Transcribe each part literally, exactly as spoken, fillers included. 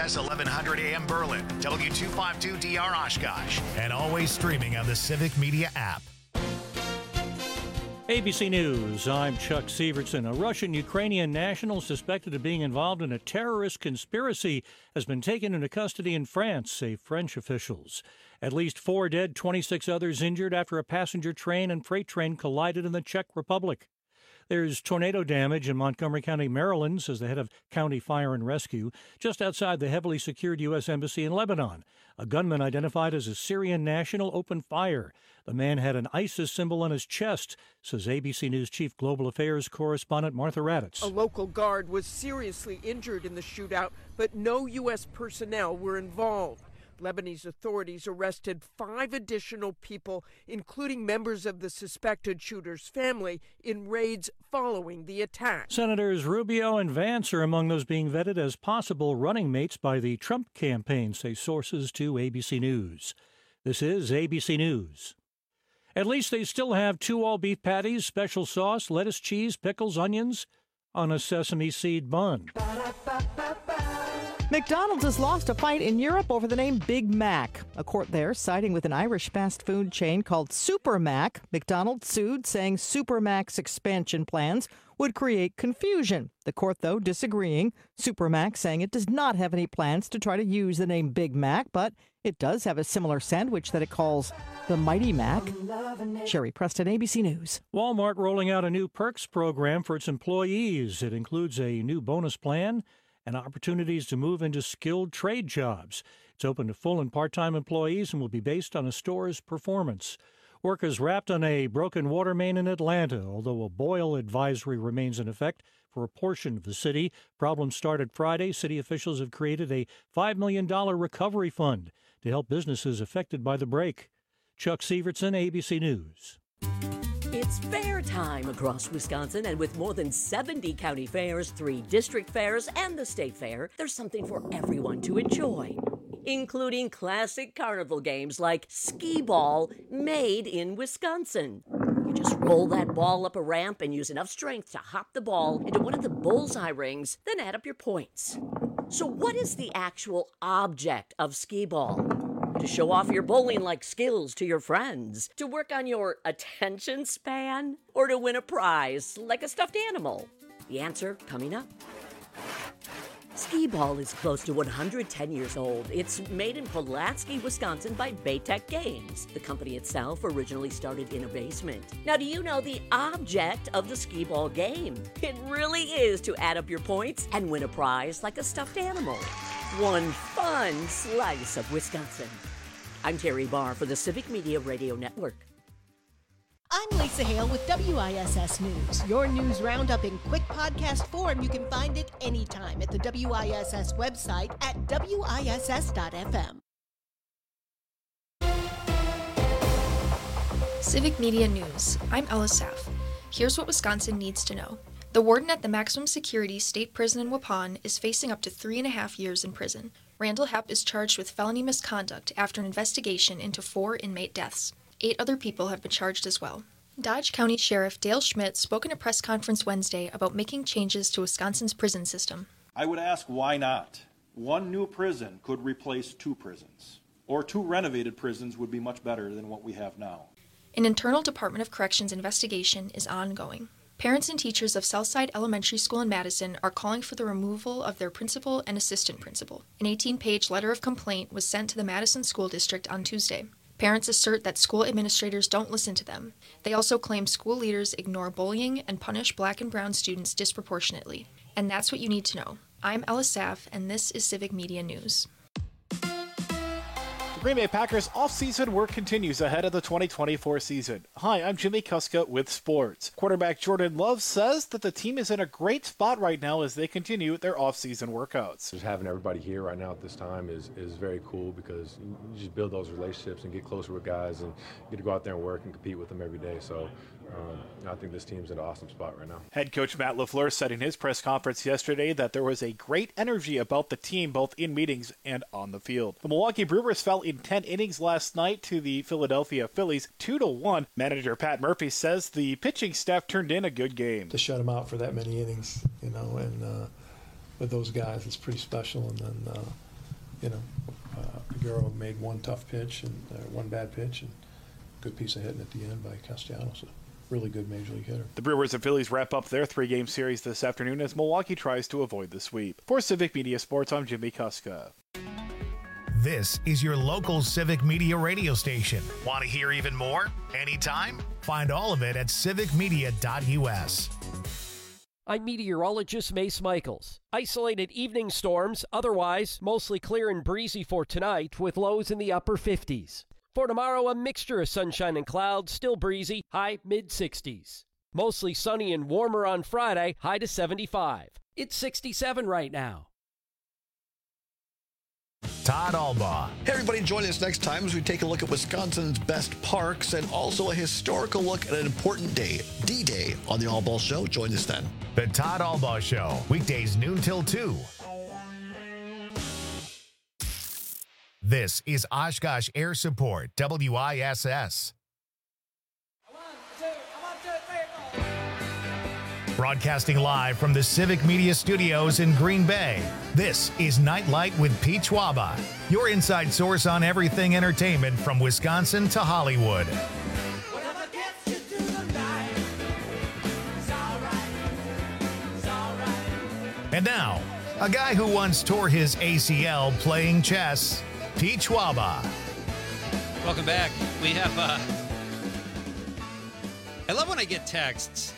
S eleven hundred A M Berlin, W two fifty-two D R Oshkosh, and always streaming on the Civic Media app. A B C News, I'm Chuck Sievertson. A Russian-Ukrainian national suspected of being involved in a terrorist conspiracy has been taken into custody in France, say French officials. At least four dead, twenty-six others injured after a passenger train and freight train collided in the Czech Republic. There's tornado damage in Montgomery County, Maryland, says the head of County Fire and Rescue, just outside the heavily secured U S Embassy in Lebanon. A gunman identified as a Syrian national opened fire. The man had an ISIS symbol on his chest, says A B C News Chief Global Affairs correspondent Martha Raddatz. A local guard was seriously injured in the shootout, but no U S personnel were involved. Lebanese authorities arrested five additional people, including members of the suspected shooter's family, in raids following the attack. Senators Rubio and Vance are among those being vetted as possible running mates by the Trump campaign, say sources to A B C News. This is A B C News. At least they still have two all-beef patties, special sauce, lettuce, cheese, pickles, onions on a sesame seed bun. McDonald's has lost a fight in Europe over the name Big Mac. A court there siding with an Irish fast food chain called Super Mac. McDonald's sued, saying Super Mac's expansion plans would create confusion. The court, though, disagreeing. Super Mac saying it does not have any plans to try to use the name Big Mac, but it does have a similar sandwich that it calls the Mighty Mac. Sherry Preston, A B C News. Walmart rolling out a new perks program for its employees. It includes a new bonus plan and opportunities to move into skilled trade jobs. It's open to full and part-time employees and will be based on a store's performance. Workers wrapped on a broken water main in Atlanta, although a boil advisory remains in effect for a portion of the city. Problems started Friday. City officials have created a five million dollars recovery fund to help businesses affected by the break. Chuck Sievertson, A B C News. It's fair time across Wisconsin, and with more than seventy county fairs, three district fairs, and the state fair, there's something for everyone to enjoy, including classic carnival games like skee ball, made in Wisconsin. You just roll that ball up a ramp and use enough strength to hop the ball into one of the bullseye rings, then add up your points. So what is the actual object of skee ball? To show off your bowling-like skills to your friends? To work on your attention span? Or to win a prize like a stuffed animal? The answer coming up. Skee ball is close to one hundred ten years old. It's made in Pulaski, Wisconsin by Baytech Games. The company itself originally started in a basement. Now, do you know the object of the skee ball game? It really is to add up your points and win a prize like a stuffed animal. One fun slice of Wisconsin. I'm Terry Barr for the Civic Media Radio Network. I'm Lisa Hale with W I S S News. Your news roundup in quick podcast form. You can find it anytime at the W I S S website at W I S S dot F M. Civic Media News. I'm Ella Saff. Here's what Wisconsin needs to know. The warden at the maximum security state prison in Waupun is facing up to three and a half years in prison. Randall Hepp is charged with felony misconduct after an investigation into four inmate deaths. Eight other people have been charged as well. Dodge County Sheriff Dale Schmidt spoke in a press conference Wednesday about making changes to Wisconsin's prison system. I would ask, why not? One new prison could replace two prisons, or two renovated prisons would be much better than what we have now. An internal Department of Corrections investigation is ongoing. Parents and teachers of Southside Elementary School in Madison are calling for the removal of their principal and assistant principal. An eighteen-page letter of complaint was sent to the Madison School District on Tuesday. Parents assert that school administrators don't listen to them. They also claim school leaders ignore bullying and punish black and brown students disproportionately. And that's what you need to know. I'm Ella Saff, and this is Civic Media News. The Green Bay Packers off-season work continues ahead of the twenty twenty-four season. Hi, I'm Jimmy Kuska with sports. Quarterback Jordan Love says that the team is in a great spot right now as they continue their off-season workouts. Just having everybody here right now at this time is, is very cool because you just build those relationships and get closer with guys and get to go out there and work and compete with them every day. So um, I think this team's in an awesome spot right now. Head coach Matt LaFleur said in his press conference yesterday that there was a great energy about the team both in meetings and on the field. The Milwaukee Brewers fell in ten innings last night to the Philadelphia Phillies two to one. Manager Pat Murphy says the pitching staff turned in a good game. To shut them out for that many innings, you know, and uh, with those guys, it's pretty special. And then uh, you know, uh, Figueroa made one tough pitch and uh, one bad pitch, and good piece of hitting at the end by Castellanos. So really good major league hitter. The Brewers and Phillies wrap up their three-game series this afternoon as Milwaukee tries to avoid the sweep. For Civic Media Sports, I'm Jimmy Kuska. This is your local Civic Media radio station. Want to hear even more? Anytime? Find all of it at civic media dot u s. I'm meteorologist Mace Michaels. Isolated evening storms, otherwise mostly clear and breezy for tonight with lows in the upper fifties. For tomorrow, a mixture of sunshine and clouds, still breezy, high mid sixties. Mostly sunny and warmer on Friday, high to seventy-five. It's sixty-seven right now. Todd Albaugh. Hey everybody, join us next time as we take a look at Wisconsin's best parks and also a historical look at an important day, D-Day, on the Albaugh Show. Join us then. The Todd Albaugh Show, weekdays noon till two. This is Oshkosh Air Support, W I S S. Broadcasting live from the Civic Media Studios in Green Bay, this is Nightlight with Pete Schwaba, your inside source on everything entertainment from Wisconsin to Hollywood. And now, a guy who once tore his A C L playing chess, Pete Schwaba. Welcome back. We have, uh, I love when I get texts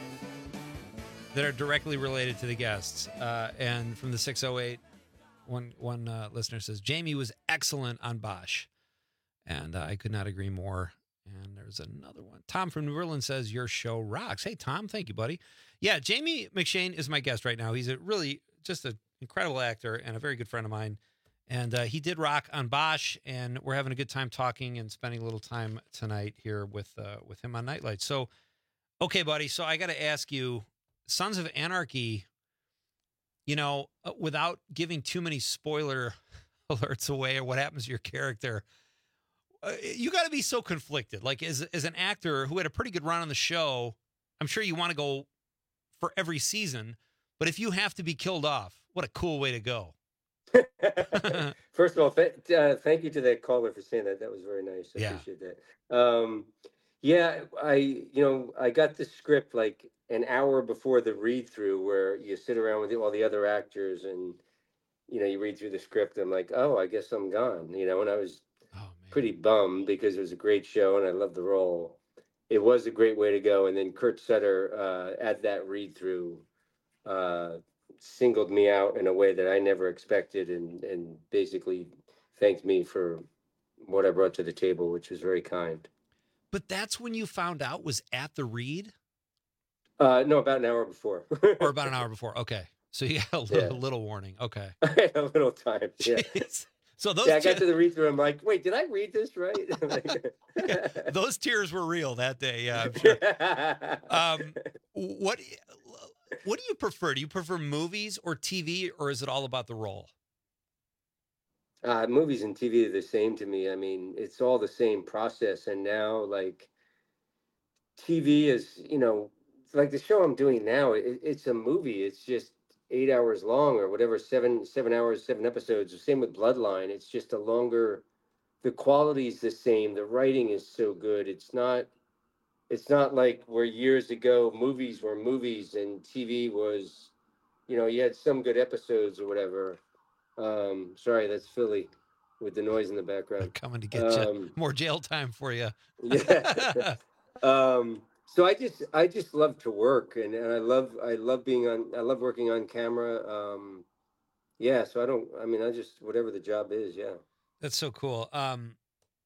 that are directly related to the guests. Uh, and from the six oh eight, one, one uh, listener says, Jamie was excellent on Bosch. And uh, I could not agree more. And there's another one. Tom from New Orleans says, your show rocks. Hey, Tom, thank you, buddy. Yeah, Jamie McShane is my guest right now. He's a really just an incredible actor and a very good friend of mine. And uh, he did rock on Bosch, and we're having a good time talking and spending a little time tonight here with uh, with him on Nightlight. So, okay, buddy, so I got to ask you, Sons of Anarchy, you know, without giving too many spoiler alerts away or what happens to your character, uh, you got to be so conflicted. Like, as, as an actor who had a pretty good run on the show, I'm sure you want to go for every season, but if you have to be killed off, what a cool way to go. First of all, th- uh, thank you to that caller for saying that. That was very nice. I yeah. appreciate that. Um, yeah, I, you know, I got the script like an hour before the read through where you sit around with all the other actors and, you know, you read through the script. I'm like, oh, I guess I'm gone, you know, and I was oh, pretty bummed because it was a great show and I loved the role. It was a great way to go. And then Kurt Sutter uh, at that read through uh, singled me out in a way that I never expected and, and basically thanked me for what I brought to the table, which was very kind. But that's when you found out was at the read? Uh, no, about an hour before. Or about an hour before. Okay. So you had a little, Yeah. little warning. Okay. I had a little time. Yeah. Jeez. So those yeah, I te- got to the read through. I'm like, wait, did I read this right? yeah, those tears were real that day. Yeah, I'm sure. Um, what what do you prefer? Do you prefer movies or T V, or is it all about the role? Uh, movies and T V are the same to me. I mean, it's all the same process. And now, like, T V is, you know, like the show I'm doing now, it, it's a movie. It's just eight hours long or whatever, seven, seven hours, seven episodes. Same with Bloodline. It's just a longer, the quality is the same. The writing is so good. It's not, it's not like where years ago movies were movies and T V was, you know, you had some good episodes or whatever. Um, sorry, that's Philly with the noise in the background. Coming to get Um, you more jail time for you. yeah. um, so I just, I just love to work, and, and I love, I love being on, I love working on camera. Um, yeah. So I don't, I mean, I just, whatever the job is. Yeah. That's so cool. Um,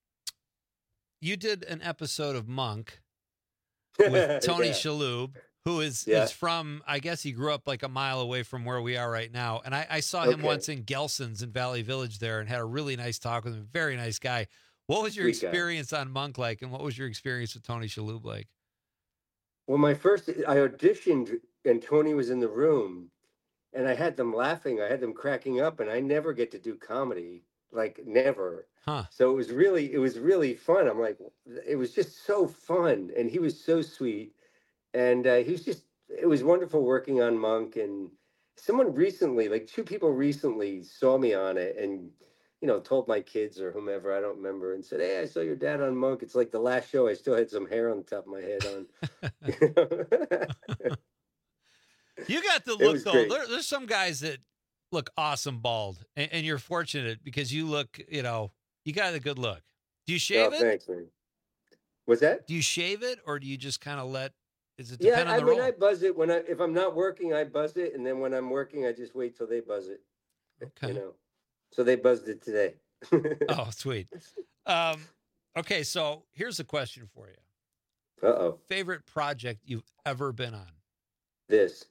you did an episode of Monk with Tony Yeah. Shalhoub, who is, Yeah. is from, I guess he grew up like a mile away from where we are right now. And I, I saw him Okay. once in Gelson's in Valley Village there and had a really nice talk with him. Very nice guy. What was your Sweet guy. experience on Monk like? And what was your experience with Tony Shalhoub like? Well, my first, I auditioned and Tony was in the room and I had them laughing. I had them cracking up, and I never get to do comedy, like never. Huh. So it was really, it was really fun. I'm like, it was just so fun. And he was so sweet. And uh, he was just, it was wonderful working on Monk. And someone recently, like two people recently saw me on it and, you know, told my kids or whomever, I don't remember, and said, "Hey, I saw your dad on Monk." It's like the last show I still had some hair on the top of my head on. You got the It look, was though. great. There, there's some guys that look awesome bald, and, and you're fortunate because you look, you know, you got a good look. Do you shave Oh, it? thanks, man. What's that? Do you shave it, or do you just kind of let? Does it Yeah, depend I on the mean, role? I buzz it when I if I'm not working, I buzz it, and then when I'm working, I just wait till they buzz it. Okay. You know, so they buzzed it today. Oh, sweet. Um, okay, so here's a question for you. Uh oh. Favorite project you've ever been on? This.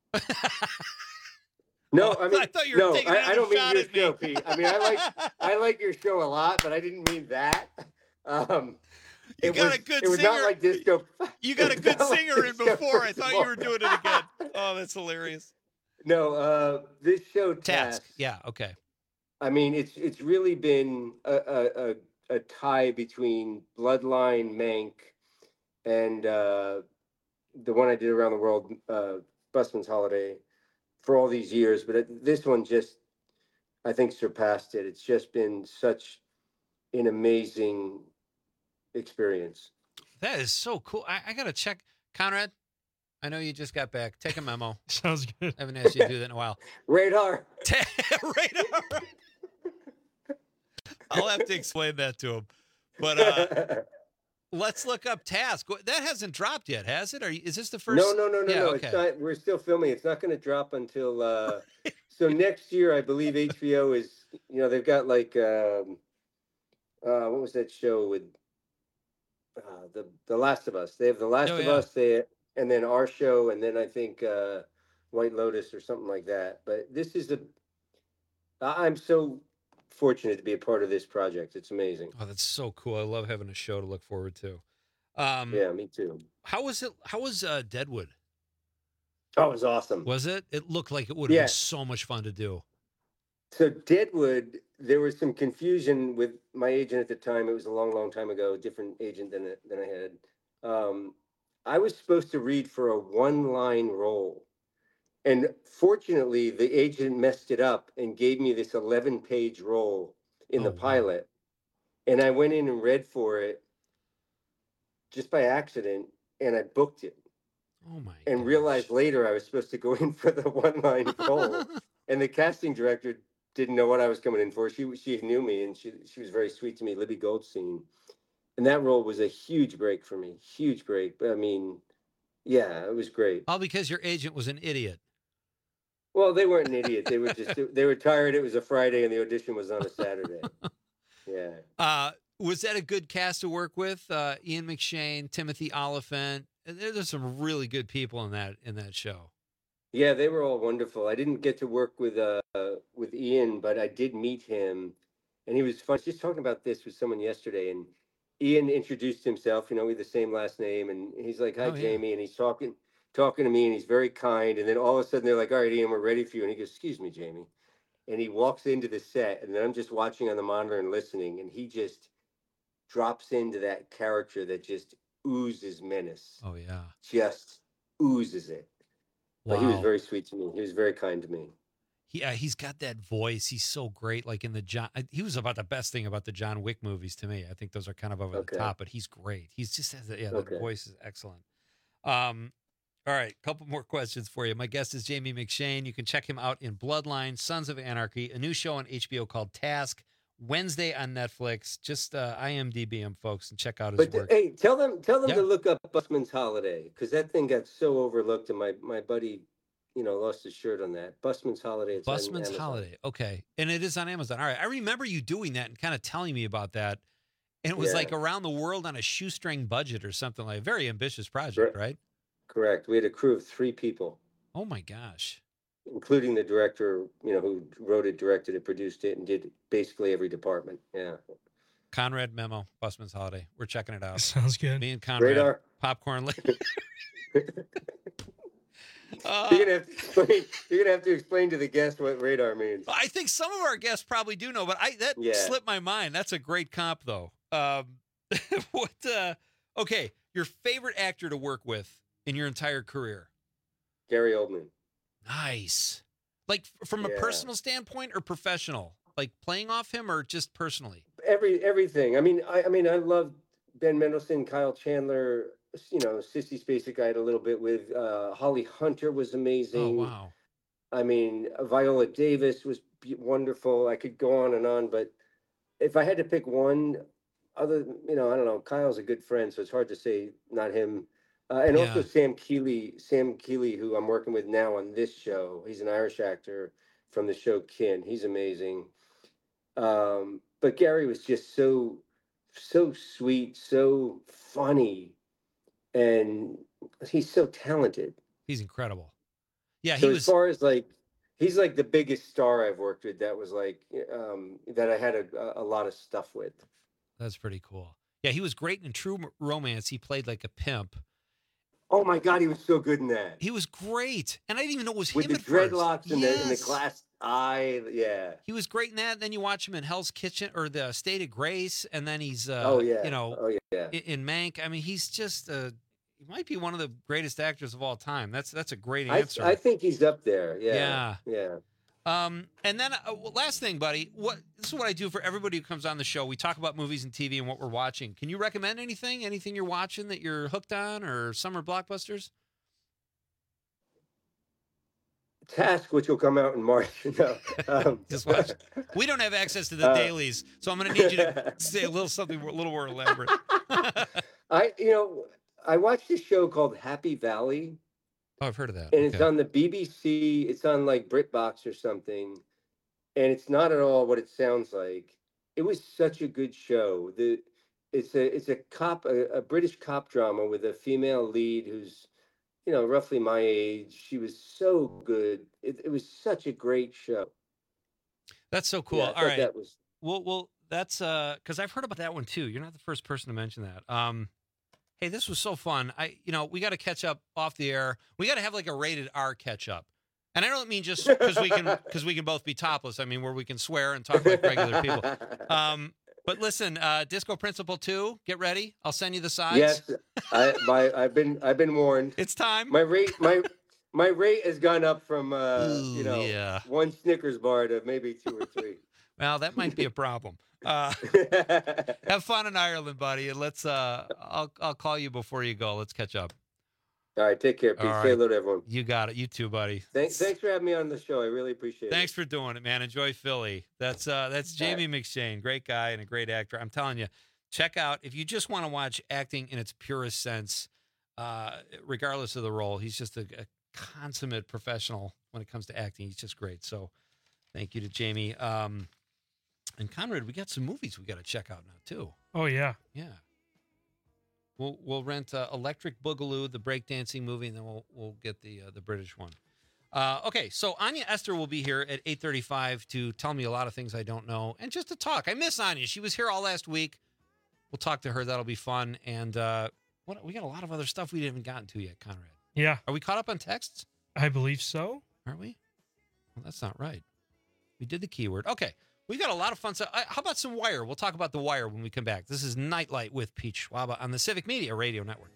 No, Oh, I mean, I thought you were no, taking I, another I don't mean shot your at me. show, Pete. I mean, I like I like your show a lot, but I didn't mean that. Um, You it got was, a good It was singer. not like disco. You got a It's good not like singer in Disco before. I thought you were Festival. doing it again. Oh, that's hilarious. No, uh, this show Task. Task. Yeah. Okay. I mean, it's it's really been a a, a, a tie between Bloodline, Mank, and uh, the one I did around the world, uh, Busman's Holiday, for all these years. But it, this one just, I think, surpassed it. It's just been such an amazing experience. That is so cool. I, I got to check. Conrad, I know you just got back. Take a memo. Sounds good. I haven't asked you to do that in a while. Radar. Radar. I'll have to explain that to him. But uh, let's look up Task. That hasn't dropped yet, has it? Are you, is this the first? No, no, no, no, Yeah, no. okay. It's not. We're still filming. It's not going to drop until. Uh, so next year, I believe H B O is. You know, they've got like. Um, uh, what was that show with? Uh, the The Last of Us. They have The Last Oh, of yeah. Us. They and then our show, and then I think uh, White Lotus or something like that. But this is a. I- I'm so fortunate to be a part of this project. It's amazing. Oh, that's so cool. I love having a show to look forward to. Um, Yeah, me too. How was it? How was uh, Deadwood? Oh, it was awesome. Was it? It looked like it would have Yeah. been so much fun to do. So Deadwood, there was some confusion with my agent at the time. It was a long, long time ago, a different agent than than I had. Um, I was supposed to read for a one-line role, and fortunately, the agent messed it up and gave me this eleven-page role in Oh, the wow. pilot. And I went in and read for it just by accident, and I booked it. Oh my! And realized later I was supposed to go in for the one-line role, and the casting director didn't know what I was coming in for. She she knew me, and she she was very sweet to me, Libby Goldstein, and that role was a huge break for me, huge break. But I mean, yeah, it was great. All because your agent was an idiot. Well, they weren't an idiot. They were just they were tired. It was a Friday, and the audition was on a Saturday. Yeah. Uh, was that a good cast to work with? Uh, Ian McShane, Timothy Oliphant. There- There's some really good people in that in that show. Yeah, they were all wonderful. I didn't get to work with uh with Ian, but I did meet him, and he was fun. I was just talking about this with someone yesterday, and Ian introduced himself. You know, we have the same last name, and he's like, "Hi, Oh, yeah. Jamie," and he's talking talking to me, and he's very kind. And then all of a sudden, they're like, "All right, Ian, we're ready for you." And he goes, "Excuse me, Jamie," and he walks into the set, and then I'm just watching on the monitor and listening, and he just drops into that character that just oozes menace. Oh yeah. Just oozes it. Wow. But he was very sweet to me. He was very kind to me. He, uh, he's got that voice. He's so great. Like in the John, he was about the best thing about the John Wick movies to me. I think those are kind of over Okay. the top, but he's great. He's just has that, yeah, that Okay. voice is excellent. Um, all right, couple more questions for you. My guest is Jamie McShane. You can check him out in Bloodline, Sons of Anarchy, a new show on H B O called Task, Wednesday on Netflix. Just uh, I M D B him, folks, and check out his But work. hey, tell them tell them Yeah. to look up Busman's Holiday, because that thing got so overlooked, and my my buddy, you know, lost his shirt on that. Busman's Holiday. It's on Busman's Amazon. Holiday. Okay. And it is on Amazon. All right. I remember you doing that and kind of telling me about that. And it was Yeah. like around the world on a shoestring budget or something like a very ambitious project, right? Correct. We had a crew of three people, Oh my gosh. including the director, you know, who wrote it, directed it, produced it, and did basically every department. Yeah. Conrad Memo, Busman's Holiday. We're checking it out. Sounds good. Me and Conrad. Radar. Popcorn. Li- Uh, you're gonna have to explain. You're gonna have to explain to the guest what radar means. I think some of our guests probably do know, but I that Yeah. slipped my mind. That's a great comp, though. Um, what? Uh, okay, your favorite actor to work with in your entire career? Gary Oldman. Nice. Like from a Yeah. personal standpoint or professional? Like playing off him or just personally? Every everything. I mean, I, I mean, I love Ben Mendelsohn, Kyle Chandler. You know, Sissy Spacek I had a little bit with. Uh, Holly Hunter was amazing. Oh, wow. I mean, Viola Davis was be- wonderful. I could go on and on, but if I had to pick one, other, you know, I don't know. Kyle's a good friend, so it's hard to say not him. Uh, and also Yeah. Sam Keeley, Sam Keeley, who I'm working with now on this show. He's an Irish actor from the show Kin. He's amazing. Um, but Gary was just so, so sweet, so funny, and he's so talented. He's incredible. Yeah, he so was. as far as like, he's like the biggest star I've worked with. That was like um, that I had a, a lot of stuff with. That's pretty cool. Yeah, he was great in True Romance. He played like a pimp. Oh my God, he was so good in that. He was great, and I didn't even know it was With him the at first. dreadlocks and, the, and the Yes. glass eye. Yeah. He was great in that. Then you watch him in Hell's Kitchen or the State of Grace, and then he's, uh, Oh, yeah. you know, Oh, yeah. in, in Mank. I mean, he's just uh, he might be one of the greatest actors of all time. That's that's a great I, answer. I think he's up there. Yeah. Yeah. Yeah. Um, and then uh, last thing, buddy, what this is what I do for everybody who comes on the show. We talk about movies and T V and what we're watching. Can you recommend anything? Anything you're watching that you're hooked on, or summer blockbusters? Task, which will come out in March. No, um, Just watch. We don't have access to the Uh, dailies, so I'm going to need you to say a little something a little more elaborate. I, you know, I watched a show called Happy Valley, Oh, I've heard of that. and it's Okay. on the B B C. It's on like BritBox or something, and it's not at all what it sounds like. It was such a good show. The it's a it's a cop a, a British cop drama with a female lead who's, you know, roughly my age. She was so good. It, it was such a great show. That's so cool. Yeah, I All thought right. that was Well, well, that's uh, because I've heard about that one too. You're not the first person to mention that. Um, hey, this was so fun. I, you know, we got to catch up off the air. We got to have like a rated R catch up, and I don't mean just because we can because we can both be topless. I mean where we can swear and talk like regular people. Um, but listen, uh, Disco Principle two, get ready. I'll send you the size. yes. I my I've been I've been warned. It's time. My rate my my rate has gone up from uh Ooh, you know yeah. one Snickers bar to maybe two or three. Well, that might be a problem. Uh, have fun in Ireland, buddy, and let's. Uh, I'll I'll call you before you go. Let's catch up. All right, take care, Pete. All Say right. hello to everyone. You got it. You too, buddy. Thanks thanks for having me on the show. I really appreciate Thanks it. for doing it, man. Enjoy Philly. That's uh, that's Jamie McShane, great guy and a great actor. I'm telling you, check out if you just want to watch acting in its purest sense, uh, regardless of the role. He's just a, a consummate professional when it comes to acting. He's just great. So, thank you to Jamie. Um, and Conrad, we got some movies we got to check out now too. Oh, yeah. Yeah. We'll we'll rent uh, Electric Boogaloo, the breakdancing movie, and then we'll we'll get the uh, the British one. Uh, okay, so Anya Esther will be here at eight thirty-five to tell me a lot of things I don't know and just to talk. I miss Anya. She was here all last week. We'll talk to her. That'll be fun. And uh, what we got a lot of other stuff we haven't gotten to yet, Conrad. Yeah. Are we caught up on texts? I believe so. Are we? Well, that's not right. We did the keyword. Okay. We got a lot of fun stuff. Uh, how about some Wire? We'll talk about the Wire when we come back. This is Nightlight with Pete Schwaba on the Civic Media Radio Network.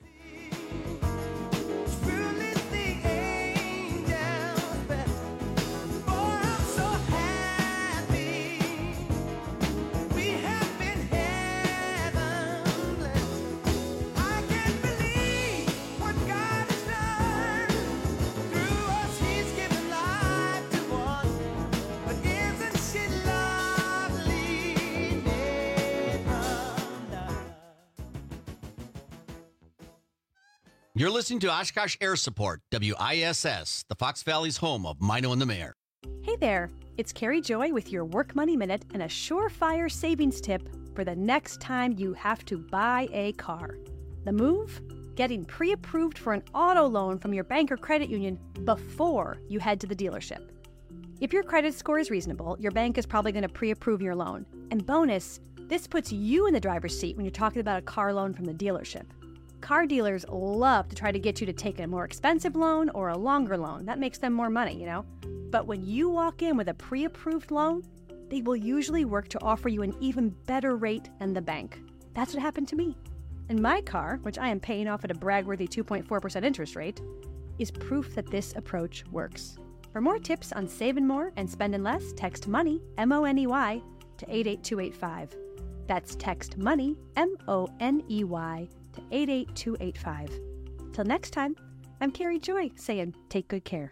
You're listening to Oshkosh Air Support, W I S S, the Fox Valley's home of Mino and the Mayor. Hey there, it's Carrie Joy with your Work Money Minute and a surefire savings tip for the next time you have to buy a car. The move? Getting pre-approved for an auto loan from your bank or credit union before you head to the dealership. If your credit score is reasonable, your bank is probably going to pre-approve your loan. And bonus, this puts you in the driver's seat when you're talking about a car loan from the dealership. Car dealers love to try to get you to take a more expensive loan or a longer loan. That makes them more money, you know? But when you walk in with a pre-approved loan, they will usually work to offer you an even better rate than the bank. That's what happened to me. And my car, which I am paying off at a brag-worthy two point four percent interest rate, is proof that this approach works. For more tips on saving more and spending less, text MONEY, M O N E Y, to eight eight two eight five. That's text MONEY, M O N E Y, to eight eight two eight five. Till next time, I'm Carrie Joy saying take good care.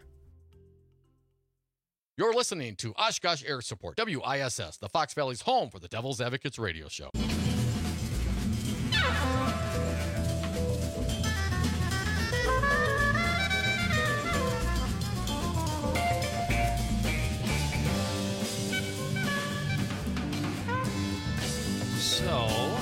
You're listening to Oshkosh Air Support, W I S S, the Fox Valley's home for the Devil's Advocates radio show. So,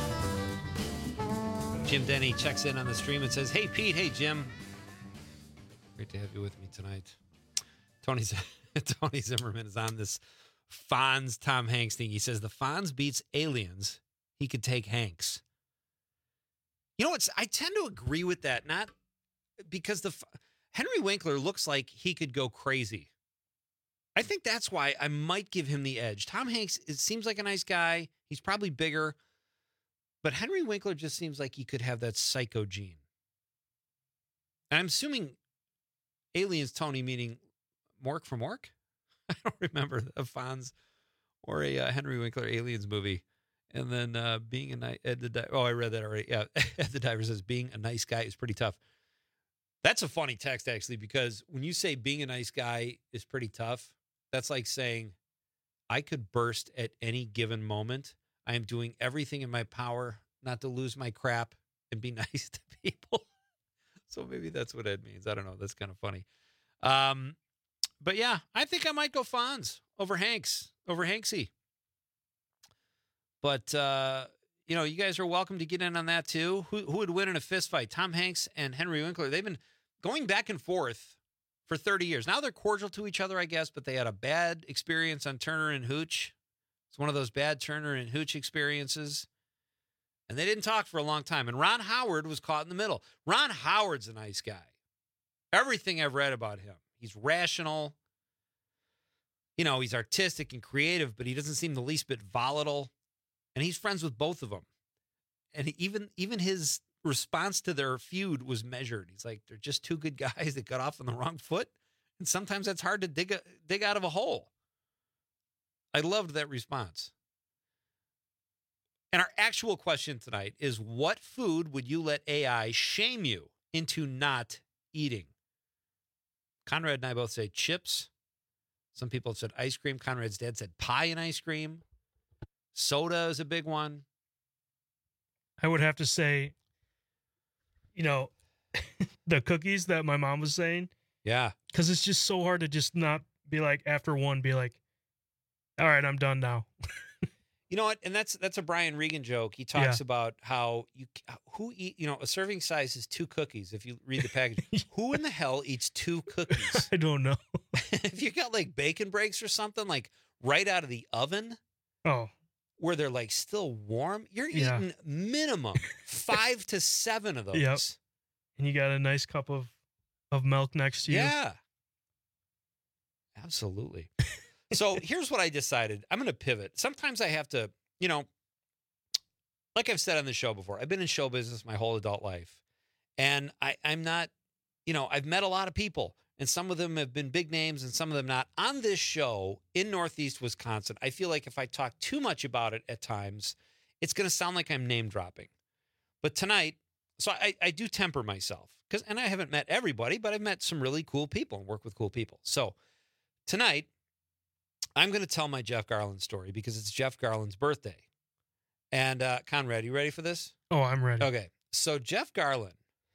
Jim Denny checks in on the stream and says, "Hey, Pete. Hey, Jim. Great to have you with me tonight." Tony, Tony Zimmerman is on this Fonz Tom Hanks thing. He says, the Fonz beats Aliens. He could take Hanks. You know, it's, I tend to agree with that, not because the Henry Winkler looks like he could go crazy. I think that's why I might give him the edge. Tom Hanks, it seems like a nice guy. He's probably bigger. But Henry Winkler just seems like he could have that psycho gene. And I'm assuming Aliens, Tony, meaning Mork from Mork? I don't remember a Fonz or a uh, Henry Winkler Aliens movie. And then uh, being a nice, Ed the Diver, oh, I read that already. Yeah, Ed the Diver says being a nice guy is pretty tough. That's a funny text, actually, because when you say being a nice guy is pretty tough, that's like saying I could burst at any given moment. I am doing everything in my power not to lose my crap and be nice to people. So maybe that's what Ed means. I don't know. That's kind of funny. Um, but yeah, I think I might go Fonz over Hanks, over Hanksy. But, uh, you know, you guys are welcome to get in on that too. Who, who would win in a fist fight? Tom Hanks and Henry Winkler. They've been going back and forth for thirty years. Now they're cordial to each other, I guess, but they had a bad experience on Turner and Hooch. It's one of those bad Turner and Hooch experiences. And they didn't talk for a long time. And Ron Howard was caught in the middle. Ron Howard's a nice guy. Everything I've read about him. He's rational. You know, he's artistic and creative, but he doesn't seem the least bit volatile. And he's friends with both of them. And he, even even his response to their feud was measured. He's like, they're just two good guys that got off on the wrong foot. And sometimes that's hard to dig a, dig out of a hole. I loved that response. And our actual question tonight is, what food would you let A I shame you into not eating? Conrad and I both say chips. Some people said ice cream. Conrad's dad said pie and ice cream. Soda is a big one. I would have to say, you know, the cookies that my mom was saying. Yeah. Because it's just so hard to just not be like, after one, be like, all right, I'm done now. You know what? And that's that's a Brian Regan joke. He talks Yeah. about how you who eat, you know, a serving size is two cookies. If you read the package, who in the hell eats two cookies? I don't know. If you got like bacon breaks or something, like right out of the oven, Oh, where they're like still warm, you're Yeah. eating minimum five to seven of those. yep. And you got a nice cup of, of milk next to you. Yeah. Absolutely. So here's what I decided. I'm going to pivot. Sometimes I have to, you know, like I've said on the show before, I've been in show business my whole adult life. And I, I'm not, you know, I've met a lot of people, and some of them have been big names and some of them not. On this show in Northeast Wisconsin, I feel like if I talk too much about it at times, it's going to sound like I'm name dropping. But tonight, so I, I do temper myself, because, and I haven't met everybody, but I've met some really cool people and worked with cool people. So tonight, I'm going to tell my Jeff Garlin story because it's Jeff Garlin's birthday. And uh, Conrad, you ready for this? Oh, I'm ready. Okay. So Jeff Garlin,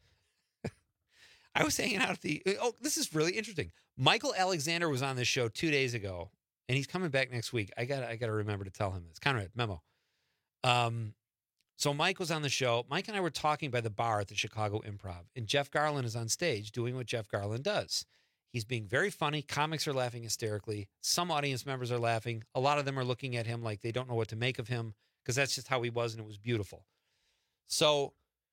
I was hanging out at the, oh, this is really interesting. Michael Alexander was on this show two days ago, and he's coming back next week. I got I got to remember to tell him this. Conrad, memo. Um, so Mike was on the show. Mike and I were talking by the bar at the Chicago Improv, and Jeff Garlin is on stage doing what Jeff Garlin does. He's being very funny. Comics are laughing hysterically. Some audience members are laughing. A lot of them are looking at him like they don't know what to make of him, because that's just how he was, and it was beautiful. So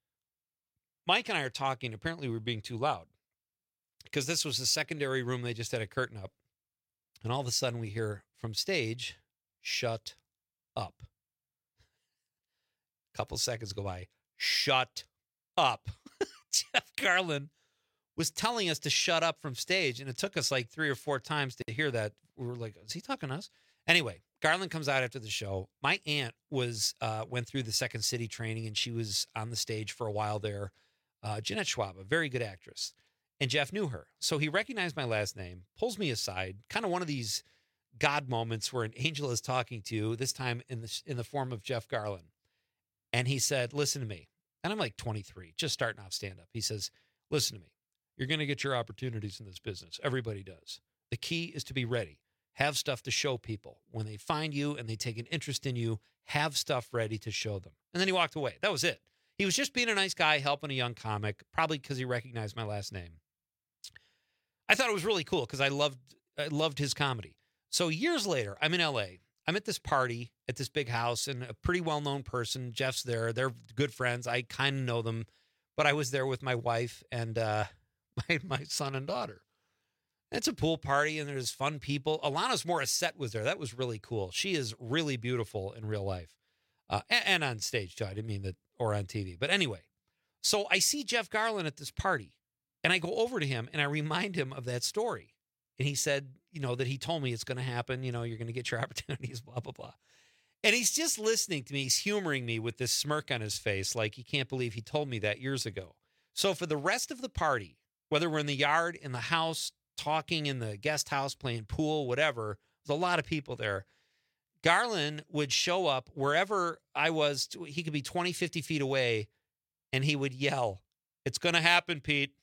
Mike and I are talking. Apparently, we were being too loud, because this was a secondary room. They just had a curtain up. And all of a sudden, we hear from stage, "Shut up." A couple seconds go by. "Shut up." Jeff Garlin was telling us to shut up from stage. And it took us like three or four times to hear that. We were like, is he talking to us? Anyway, Garland comes out after the show. My aunt was uh, went through the Second City training, and she was on the stage for a while there. Uh, Jeanette Schwab, a very good actress. And Jeff knew her. So he recognized my last name, pulls me aside, kind of one of these God moments where an angel is talking to you, this time in the, in the form of Jeff Garland. And he said, listen to me. And I'm like twenty-three, just starting off stand-up. He says, listen to me. You're going to get your opportunities in this business. Everybody does. The key is to be ready. Have stuff to show people. When they find you and they take an interest in you, have stuff ready to show them. And then he walked away. That was it. He was just being a nice guy, helping a young comic, probably because he recognized my last name. I thought it was really cool because I loved, I loved his comedy. So years later, I'm in L A. I'm at this party at this big house, and a pretty well-known person, Jeff's there. They're good friends. I kind of know them, but I was there with my wife and uh, my my son and daughter. It's a pool party, and there's fun people. Alanis Morissette was there. That was really cool. She is really beautiful in real life, uh, and, and on stage too. I didn't mean that, or on T V. But anyway, so I see Jeff Garland at this party, and I go over to him, and I remind him of that story. And he said, you know, that he told me it's going to happen. You know, you're going to get your opportunities, blah, blah, blah. And he's just listening to me. He's humoring me with this smirk on his face, like he can't believe he told me that years ago. So for the rest of the party, whether we're in the yard, in the house, talking in the guest house, playing pool, whatever, there's a lot of people there. Garland would show up wherever I was. He could be twenty, fifty feet away, and he would yell, "It's going to happen, Pete."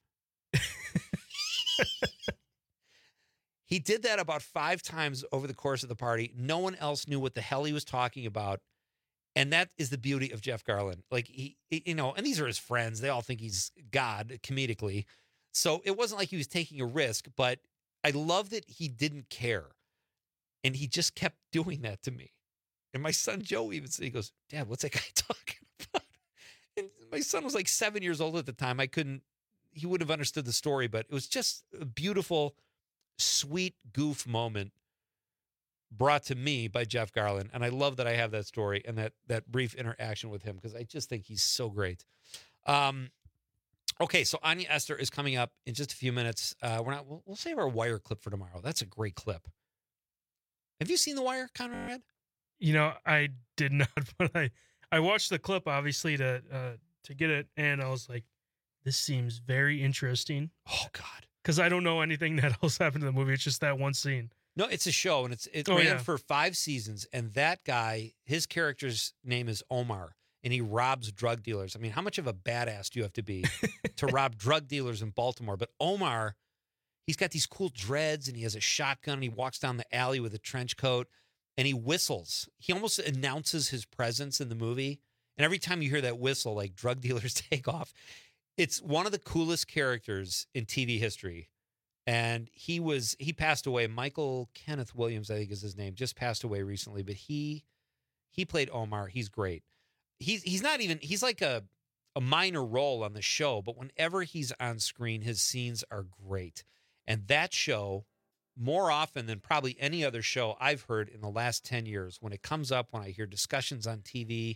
He did that about five times over the course of the party. No one else knew what the hell he was talking about. And that is the beauty of Jeff Garland. Like, he, you know, and these are his friends. They all think he's God comedically. So it wasn't like he was taking a risk, but I love that he didn't care. And he just kept doing that to me. And my son Joe even said, he goes, "Dad, what's that guy talking about?" And my son was like seven years old at the time. I couldn't, he would have understood the story, but it was just a beautiful, sweet goof moment brought to me by Jeff Garland. And I love that I have that story and that that brief interaction with him because I just think he's so great. Um, okay, so Anya Esther is coming up in just a few minutes. Uh, we're not. We'll, we'll save our Wire clip for tomorrow. That's a great clip. Have you seen The Wire, Conrad? You know, I did not, but I I watched the clip obviously to uh, to get it, and I was like, this seems very interesting. Oh God. Because I don't know anything that else happened in the movie. It's just that one scene. No, it's a show, and it's it oh, ran yeah. for five seasons. And that guy, his character's name is Omar, and he robs drug dealers. I mean, how much of a badass do you have to be to rob drug dealers in Baltimore? But Omar, he's got these cool dreads, and he has a shotgun, and he walks down the alley with a trench coat, and he whistles. He almost announces his presence in the movie. And every time you hear that whistle, like drug dealers take off. It's one of the coolest characters in T V history. And he was, he passed away. Michael Kenneth Williams, I think is his name, just passed away recently, but he, he played Omar. He's great. He's, he's not even, he's like a, a minor role on the show, but whenever he's on screen, his scenes are great. And that show, more often than probably any other show I've heard in the last ten years, when it comes up, when I hear discussions on T V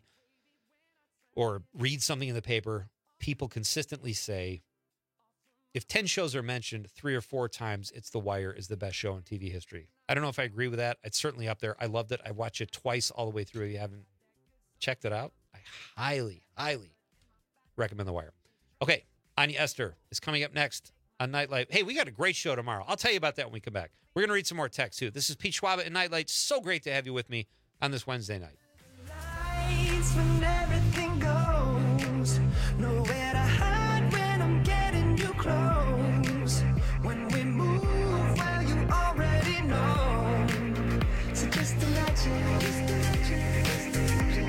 or read something in the paper, people consistently say, if ten shows are mentioned three or four times, it's The Wire is the best show in T V history. I don't know if I agree with that. It's certainly up there. I loved it. I watched it twice all the way through. If you haven't checked it out, I highly, highly recommend The Wire. Okay, Anya Esther is coming up next on Nightlight. Hey, we got a great show tomorrow. I'll tell you about that when we come back. We're going to read some more text, too. This is Pete Schwab at Nightlight. So great to have you with me on this Wednesday night. When everything goes, nowhere to hide when I'm getting you close. When we move, well, you already know. So just imagine, just imagine.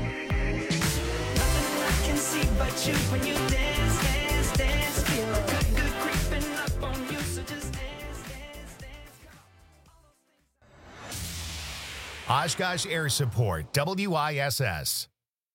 Nothing I can see but you when you dance, dance, dance. Feel good, good creeping up on you. So just dance, dance, dance. Oshkosh Air Support, W I S S.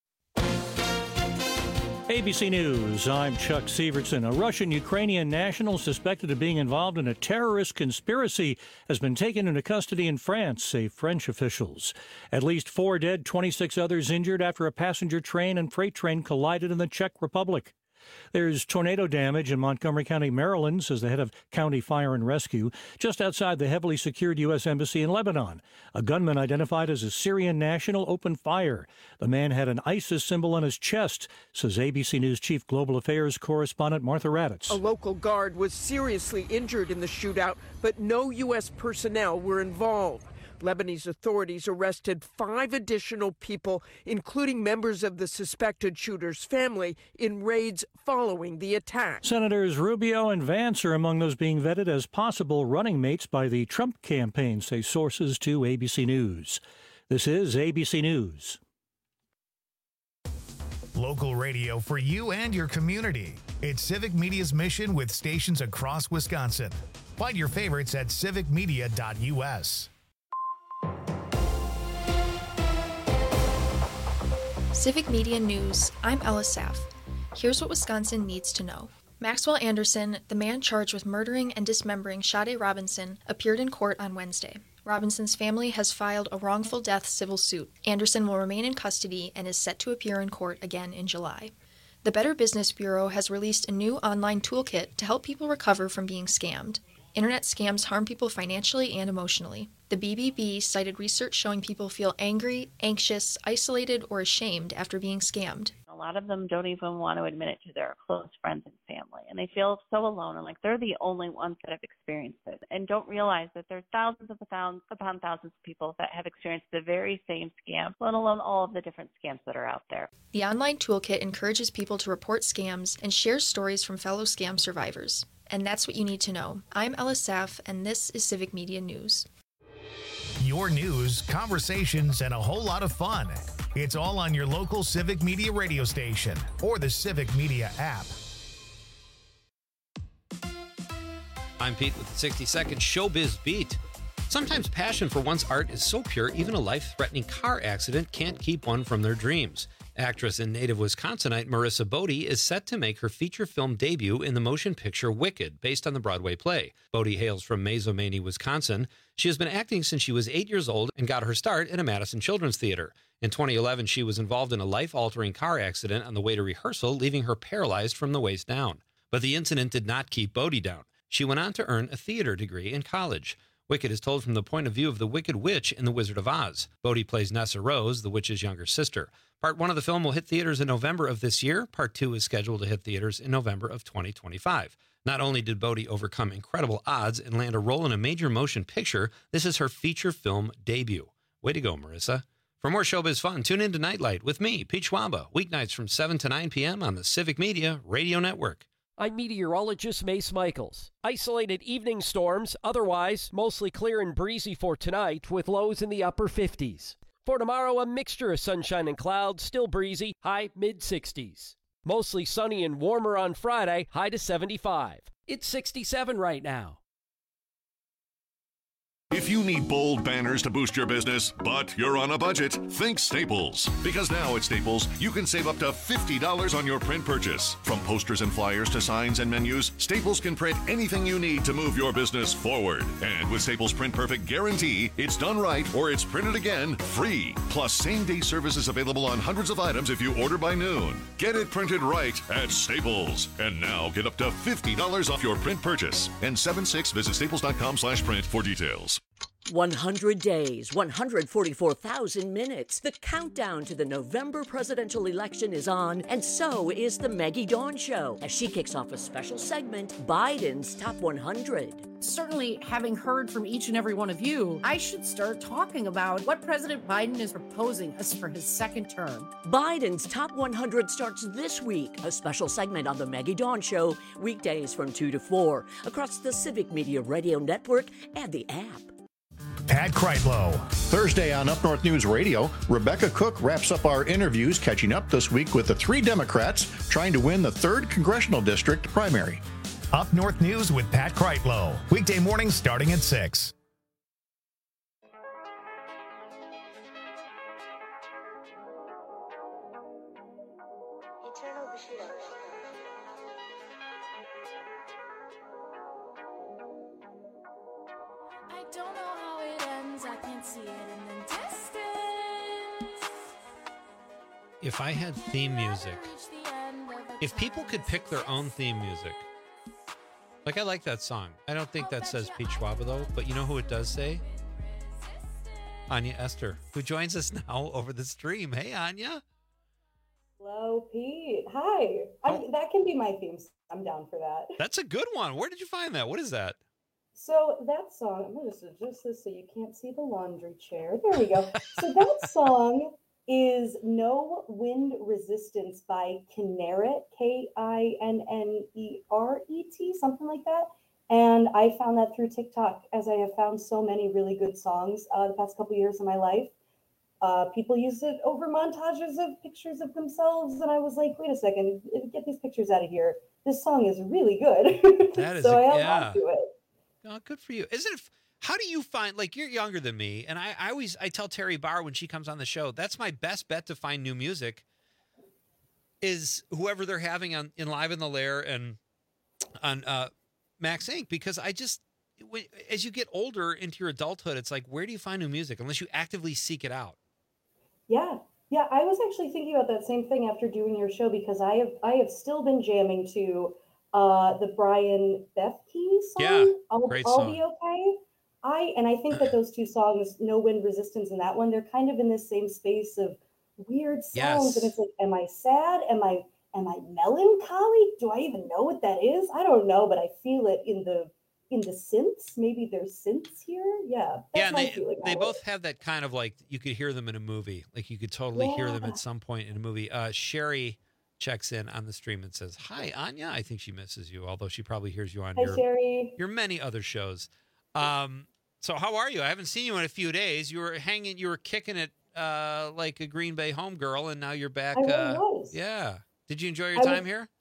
A B C News, I'm Chuck Sievertson. A Russian-Ukrainian national suspected of being involved in a terrorist conspiracy has been taken into custody in France, say French officials. At least four dead, twenty-six others injured after a passenger train and freight train collided in the Czech Republic. There's tornado damage in Montgomery County, Maryland, says the head of County Fire and Rescue, just outside the heavily secured U S Embassy in Lebanon. A gunman identified as a Syrian national opened fire. The man had an ISIS symbol on his chest, says A B C News Chief Global Affairs correspondent Martha Raddatz. A local guard was seriously injured in the shootout, but no U S personnel were involved. Lebanese authorities arrested five additional people, including members of the suspected shooter's family, in raids following the attack. Senators Rubio and Vance are among those being vetted as possible running mates by the Trump campaign, say sources to A B C News. This is A B C News. Local radio for you and your community. It's Civic Media's mission with stations across Wisconsin. Find your favorites at civic media dot U S. Civic Media News, I'm Ella Saff. Here's what Wisconsin needs to know. Maxwell Anderson, the man charged with murdering and dismembering Shade Robinson, appeared in court on Wednesday. Robinson's family has filed a wrongful death civil suit. Anderson will remain in custody and is set to appear in court again in July. The Better Business Bureau has released a new online toolkit to help people recover from being scammed. Internet scams harm people financially and emotionally. The B B B cited research showing people feel angry, anxious, isolated, or ashamed after being scammed. A lot of them don't even want to admit it to their close friends and family, and they feel so alone and like they're the only ones that have experienced it, and don't realize that there's thousands of thousands upon thousands of people that have experienced the very same scam, let alone all of the different scams that are out there. The online toolkit encourages people to report scams and shares stories from fellow scam survivors. And that's what you need to know. I'm Ella Saff, and this is Civic Media News. Your news, conversations, and a whole lot of fun. It's all on your local Civic Media radio station or the Civic Media app. I'm Pete with the sixty second Showbiz Beat. Sometimes passion for one's art is so pure, even a life-threatening car accident can't keep one from their dreams. Actress and native Wisconsinite Marissa Bodie is set to make her feature film debut in the motion picture Wicked, based on the Broadway play. Bodie hails from Mazomanie, Wisconsin. She has been acting since she was eight years old and got her start at a Madison Children's Theater. In twenty eleven, she was involved in a life-altering car accident on the way to rehearsal, leaving her paralyzed from the waist down. But the incident did not keep Bodie down. She went on to earn a theater degree in college. Wicked is told from the point of view of the Wicked Witch in The Wizard of Oz. Bodie plays Nessa Rose, the witch's younger sister. Part one of the film will hit theaters in November of this year. Part two is scheduled to hit theaters in November of twenty twenty-five. Not only did Bodie overcome incredible odds and land a role in a major motion picture, this is her feature film debut. Way to go, Marissa. For more showbiz fun, tune in to Nightlight with me, Pete Schwaba, weeknights from seven to nine p.m. on the Civic Media Radio Network. I'm meteorologist Mace Michaels. Isolated evening storms, otherwise mostly clear and breezy for tonight with lows in the upper fifties. For tomorrow, a mixture of sunshine and clouds, still breezy, high mid sixties. Mostly sunny and warmer on Friday, high to seventy-five. It's sixty-seven right now. If you need bold banners to boost your business, but you're on a budget, think Staples. Because now at Staples, you can save up to fifty dollars on your print purchase. From posters and flyers to signs and menus, Staples can print anything you need to move your business forward. And with Staples Print Perfect Guarantee, it's done right or it's printed again free. Plus, same-day service is available on hundreds of items if you order by noon. Get it printed right at Staples. And now get up to fifty dollars off your print purchase. And seven six, visit staples.com slash print for details. one hundred days, one hundred forty-four thousand minutes. The countdown to the November presidential election is on, and so is the Maggie Dawn Show, as she kicks off a special segment, Biden's Top one hundred. Certainly, having heard from each and every one of you, I should start talking about what President Biden is proposing us for his second term. Biden's Top one hundred starts this week, a special segment on the Maggie Dawn Show, weekdays from two to four, across the Civic Media Radio Network and the app. Pat Kreitlow. Thursday on Up North News Radio, Rebecca Cook wraps up our interviews, catching up this week with the three Democrats trying to win the third Congressional District primary. Up North News with Pat Kreitlow. Weekday mornings starting at six. I don't know how it ends, I can't see it in the distance. If I had theme music If people could pick their own theme music, like I like that song. I don't think that says Pete Schwaba though, but you know who it does say? Anya Esther, who joins us now over the stream. Hey, Anya. Hello, Pete. Hi. I'm, Oh. That can be my theme. song. I'm down for that. That's a good one. Where did you find that? What is that? So that song, I'm going to just adjust this so you can't see the laundry chair. There we go. So that song is No Wind Resistance by Kinneret, K I N N E R E T, something like that. And I found that through TikTok, as I have found so many really good songs uh, the past couple years of my life. Uh, people use it over montages of pictures of themselves, and I was like, wait a second, get these pictures out of here. This song is really good. That is so a- I held yeah. on to it. Oh, good for you. Isn't it? How do you find, like, you're younger than me, and I, I always, I tell Terry Barr when she comes on the show, that's my best bet to find new music is whoever they're having on in Live in the Lair and on uh, Max Incorporated. Because I just, when- as you get older into your adulthood, it's like, where do you find new music unless you actively seek it out? Yeah, yeah. I was actually thinking about that same thing after doing your show because I have I have still been jamming to uh, the Brian Bethke song. Yeah, I'll, great I'll song. be okay. I and I think that those two songs, No Wind Resistance and that one, they're kind of in this same space of weird sounds, Yes. and it's like, am I sad? Am I am I melancholy? Do I even know what that is? I don't know, but I feel it in the in the synths. Maybe there's synths here. Yeah, that's Yeah, and my they, feeling. they on it. both have that kind of like, you could hear them in a movie. Like you could totally hear them Yeah. at some point in a movie. Uh, Sherry checks in on the stream and says, hi, Anya. I think she misses you, although she probably hears you on Hi, your, Sherry. your many other shows. Um, so how are you? I haven't seen you in a few days. You were hanging, you were kicking it uh, like a Green Bay homegirl, and now you're back. I really uh, was. Yeah. Did you enjoy your I time was- here?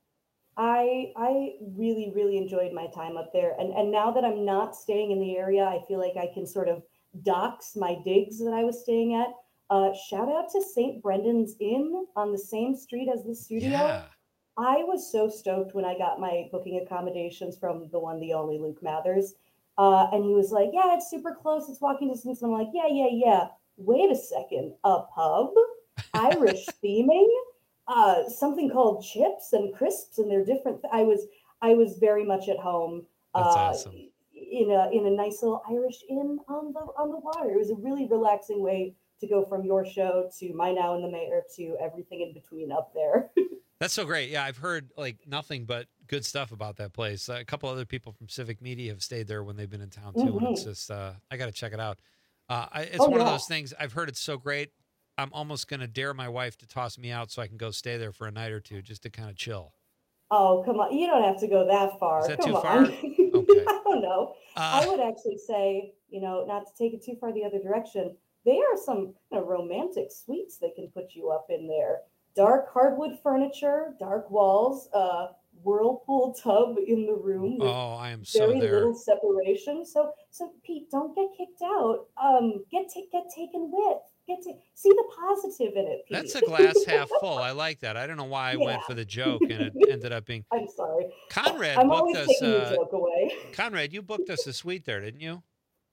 I I really really enjoyed my time up there, and and now that I'm not staying in the area, I feel like I can sort of dox my digs that I was staying at. Uh, shout out to Saint Brendan's Inn on the same street as the studio. Yeah. I was so stoked when I got my booking accommodations from the one, the only Luke Mathers, uh, and he was like, "Yeah, it's super close. It's walking distance." And I'm like, "Yeah, yeah, yeah. Wait a second, a pub, Irish theming." Uh, something called chips and crisps, and they're different. I was I was very much at home. That's uh, awesome. In a in a nice little Irish inn on the on the water. It was a really relaxing way to go from your show to my Now in the Mayor to everything in between up there. That's so great. Yeah, I've heard like nothing but good stuff about that place. A couple other people from Civic Media have stayed there when they've been in town too, and it's Mhm. just uh, I got to check it out. Uh, I, it's Oh, one of yeah. those things. I've heard it's so great. I'm almost going to dare my wife to toss me out so I can go stay there for a night or two just to kind of chill. Oh, come on. You don't have to go that far. Is that come too on. far? Okay. I don't know. Uh, I would actually say, you know, not to take it too far the other direction, there are some kind of romantic suites they can put you up in there. Dark hardwood furniture, dark walls, uh, whirlpool tub in the room with Oh, I am so very there. little separation. So, so Pete, don't get kicked out. Um, get ta- get taken with. Get to see the positive in it, Pete. That's a glass half full. I like that. I don't know why I went Yeah. for the joke and it ended up being. I'm sorry. Conrad I'm booked always us. taking your Uh, joke away. Conrad, you booked us a suite there, didn't you?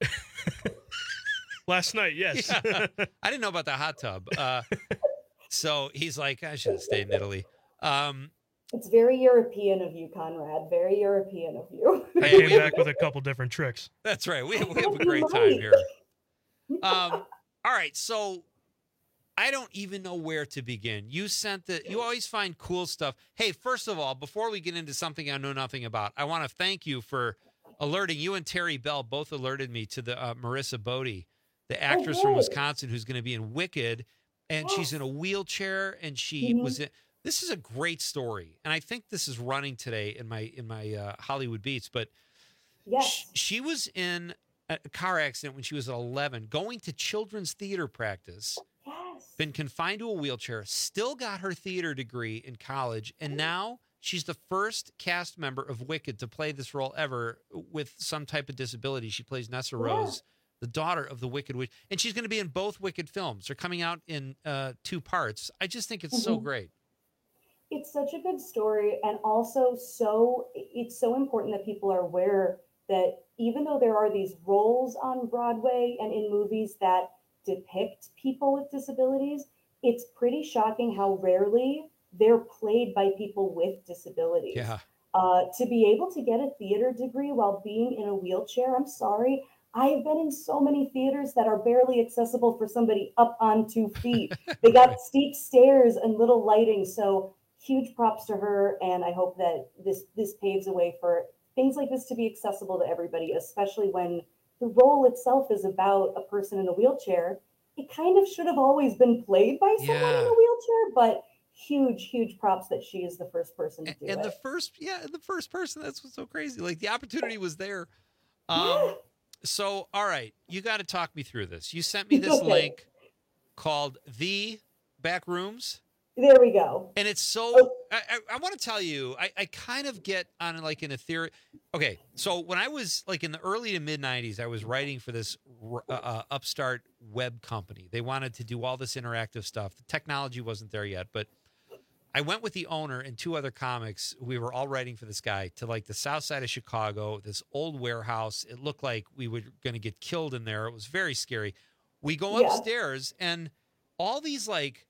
Last night, yes. Yeah. I didn't know about the hot tub. Uh, so he's like, I should have stayed in Italy. Um, It's very European of you, Conrad. Very European of you. I came back with a couple different tricks. That's right. We, we have a great time here. Um, all right. So I don't even know where to begin. You sent the, you always find cool stuff. Hey, first of all, before we get into something I know nothing about, I want to thank you for alerting, you and Terry Bell both alerted me to the uh, Marissa Bodie, the actress from good. Wisconsin who's going to be in Wicked, and she's in a wheelchair, and she Mhm. was in, this is a great story. And I think this is running today in my, in my uh, Hollywood Beats, but Yes. she was in a car accident when she was eleven, going to children's theater practice, Yes. been confined to a wheelchair, still got her theater degree in college, and now she's the first cast member of Wicked to play this role ever with some type of disability. She plays Nessa Yeah. Rose, the daughter of the Wicked Witch, and she's going to be in both Wicked films. They're coming out in uh, two parts. I just think it's so Mhm. great. It's such a good story, and also so it's so important that people are aware that even though there are these roles on Broadway and in movies that depict people with disabilities, it's pretty shocking how rarely they're played by people with disabilities. Yeah. Uh, to be able to get a theater degree while being in a wheelchair, I'm sorry. I have been in so many theaters that are barely accessible for somebody up on two feet. They got steep stairs and little lighting. So huge props to her. And I hope that this this paves a way for things like this to be accessible to everybody, especially when the role itself is about a person in a wheelchair. It kind of should have always been played by someone Yeah. in a wheelchair, but huge, huge props that she is the first person to do And it. the first, yeah, the first person. That's what's so crazy. Like the opportunity was there. Um, so, all right, you got to talk me through this. You sent me this Okay. link called The Back Rooms. There we go. And it's so, I, I, I want to tell you, I, I kind of get on like in a theory. Okay. So when I was like in the early to mid nineties, I was writing for this uh, uh, upstart web company. They wanted to do all this interactive stuff. The technology wasn't there yet, but I went with the owner and two other comics. We were all writing for this guy to like the south side of Chicago, this old warehouse. It looked like we were going to get killed in there. It was very scary. We go Yeah. upstairs and all these like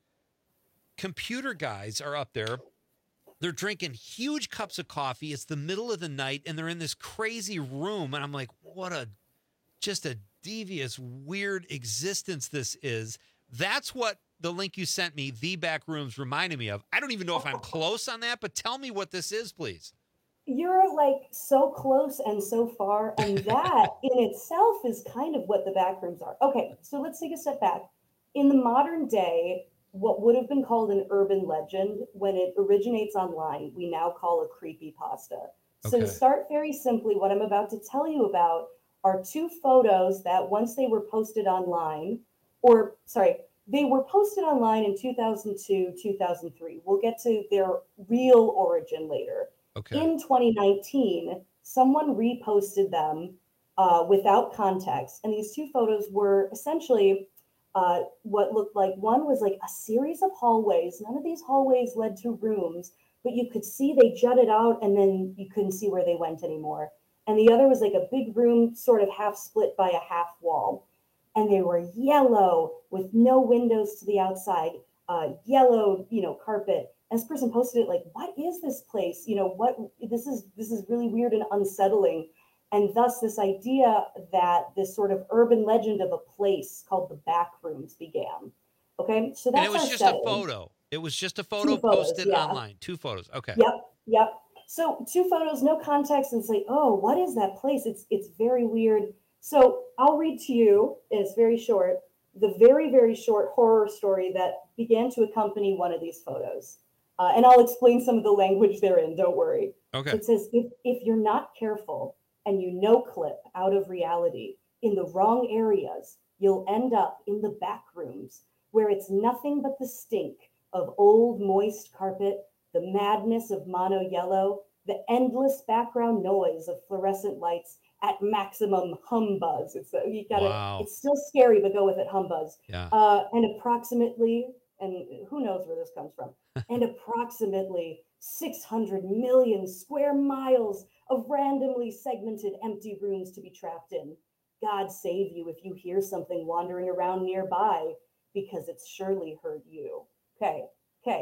computer guys are up there. They're drinking huge cups of coffee. It's the middle of the night and they're in this crazy room. And I'm like, what a, just a devious, weird existence this is. That's what the link you sent me, The Back Rooms, reminded me of. I don't even know if I'm close on that, but tell me what this is, please. You're like so close and so far, and that in itself is kind of what the back rooms are. Okay, so let's take a step back. In the modern day, what would have been called an urban legend, when it originates online, we now call a creepypasta. So Okay. to start very simply, what I'm about to tell you about are two photos that once they were posted online, or sorry, they were posted online in two thousand two, two thousand three. We'll get to their real origin later. Okay. In twenty nineteen, someone reposted them uh, without context. And these two photos were essentially uh, what looked like, one was like a series of hallways. None of these hallways led to rooms, but you could see they jutted out and then you couldn't see where they went anymore. And the other was like a big room, sort of half split by a half wall. And they were yellow with no windows to the outside, uh, yellow, you know, carpet. And this person posted it like, what is this place? You know, what, this is, this is really weird and unsettling. And thus this idea that this sort of urban legend of a place called the Back Rooms began. Okay, so that's And it was our just setting. a photo. It was just a photo Two photos, posted yeah. online. Two photos. Okay. Yep, yep. So two photos, no context, and it's like, oh, what is that place? It's it's very weird. So I'll read to you, and it's very short, the very, very short horror story that began to accompany one of these photos. Uh, and I'll explain some of the language therein, don't worry. Okay. It says, if, if you're not careful and you no clip out of reality in the wrong areas, you'll end up in the back rooms where it's nothing but the stink of old moist carpet, the madness of mono yellow, the endless background noise of fluorescent lights at maximum humbuzz. It's uh, you gotta. Wow. It's still scary, but go with it, humbuzz. Yeah. Uh, and approximately, and who knows where this comes from, and approximately six hundred million square miles of randomly segmented empty rooms to be trapped in. God save you if you hear something wandering around nearby, because it's surely heard you. Okay. Okay.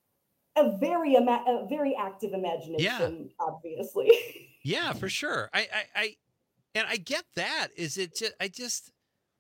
A very ima- a very active imagination, obviously. Yeah, for sure. I, I, I, and I get that. Is it just, I just,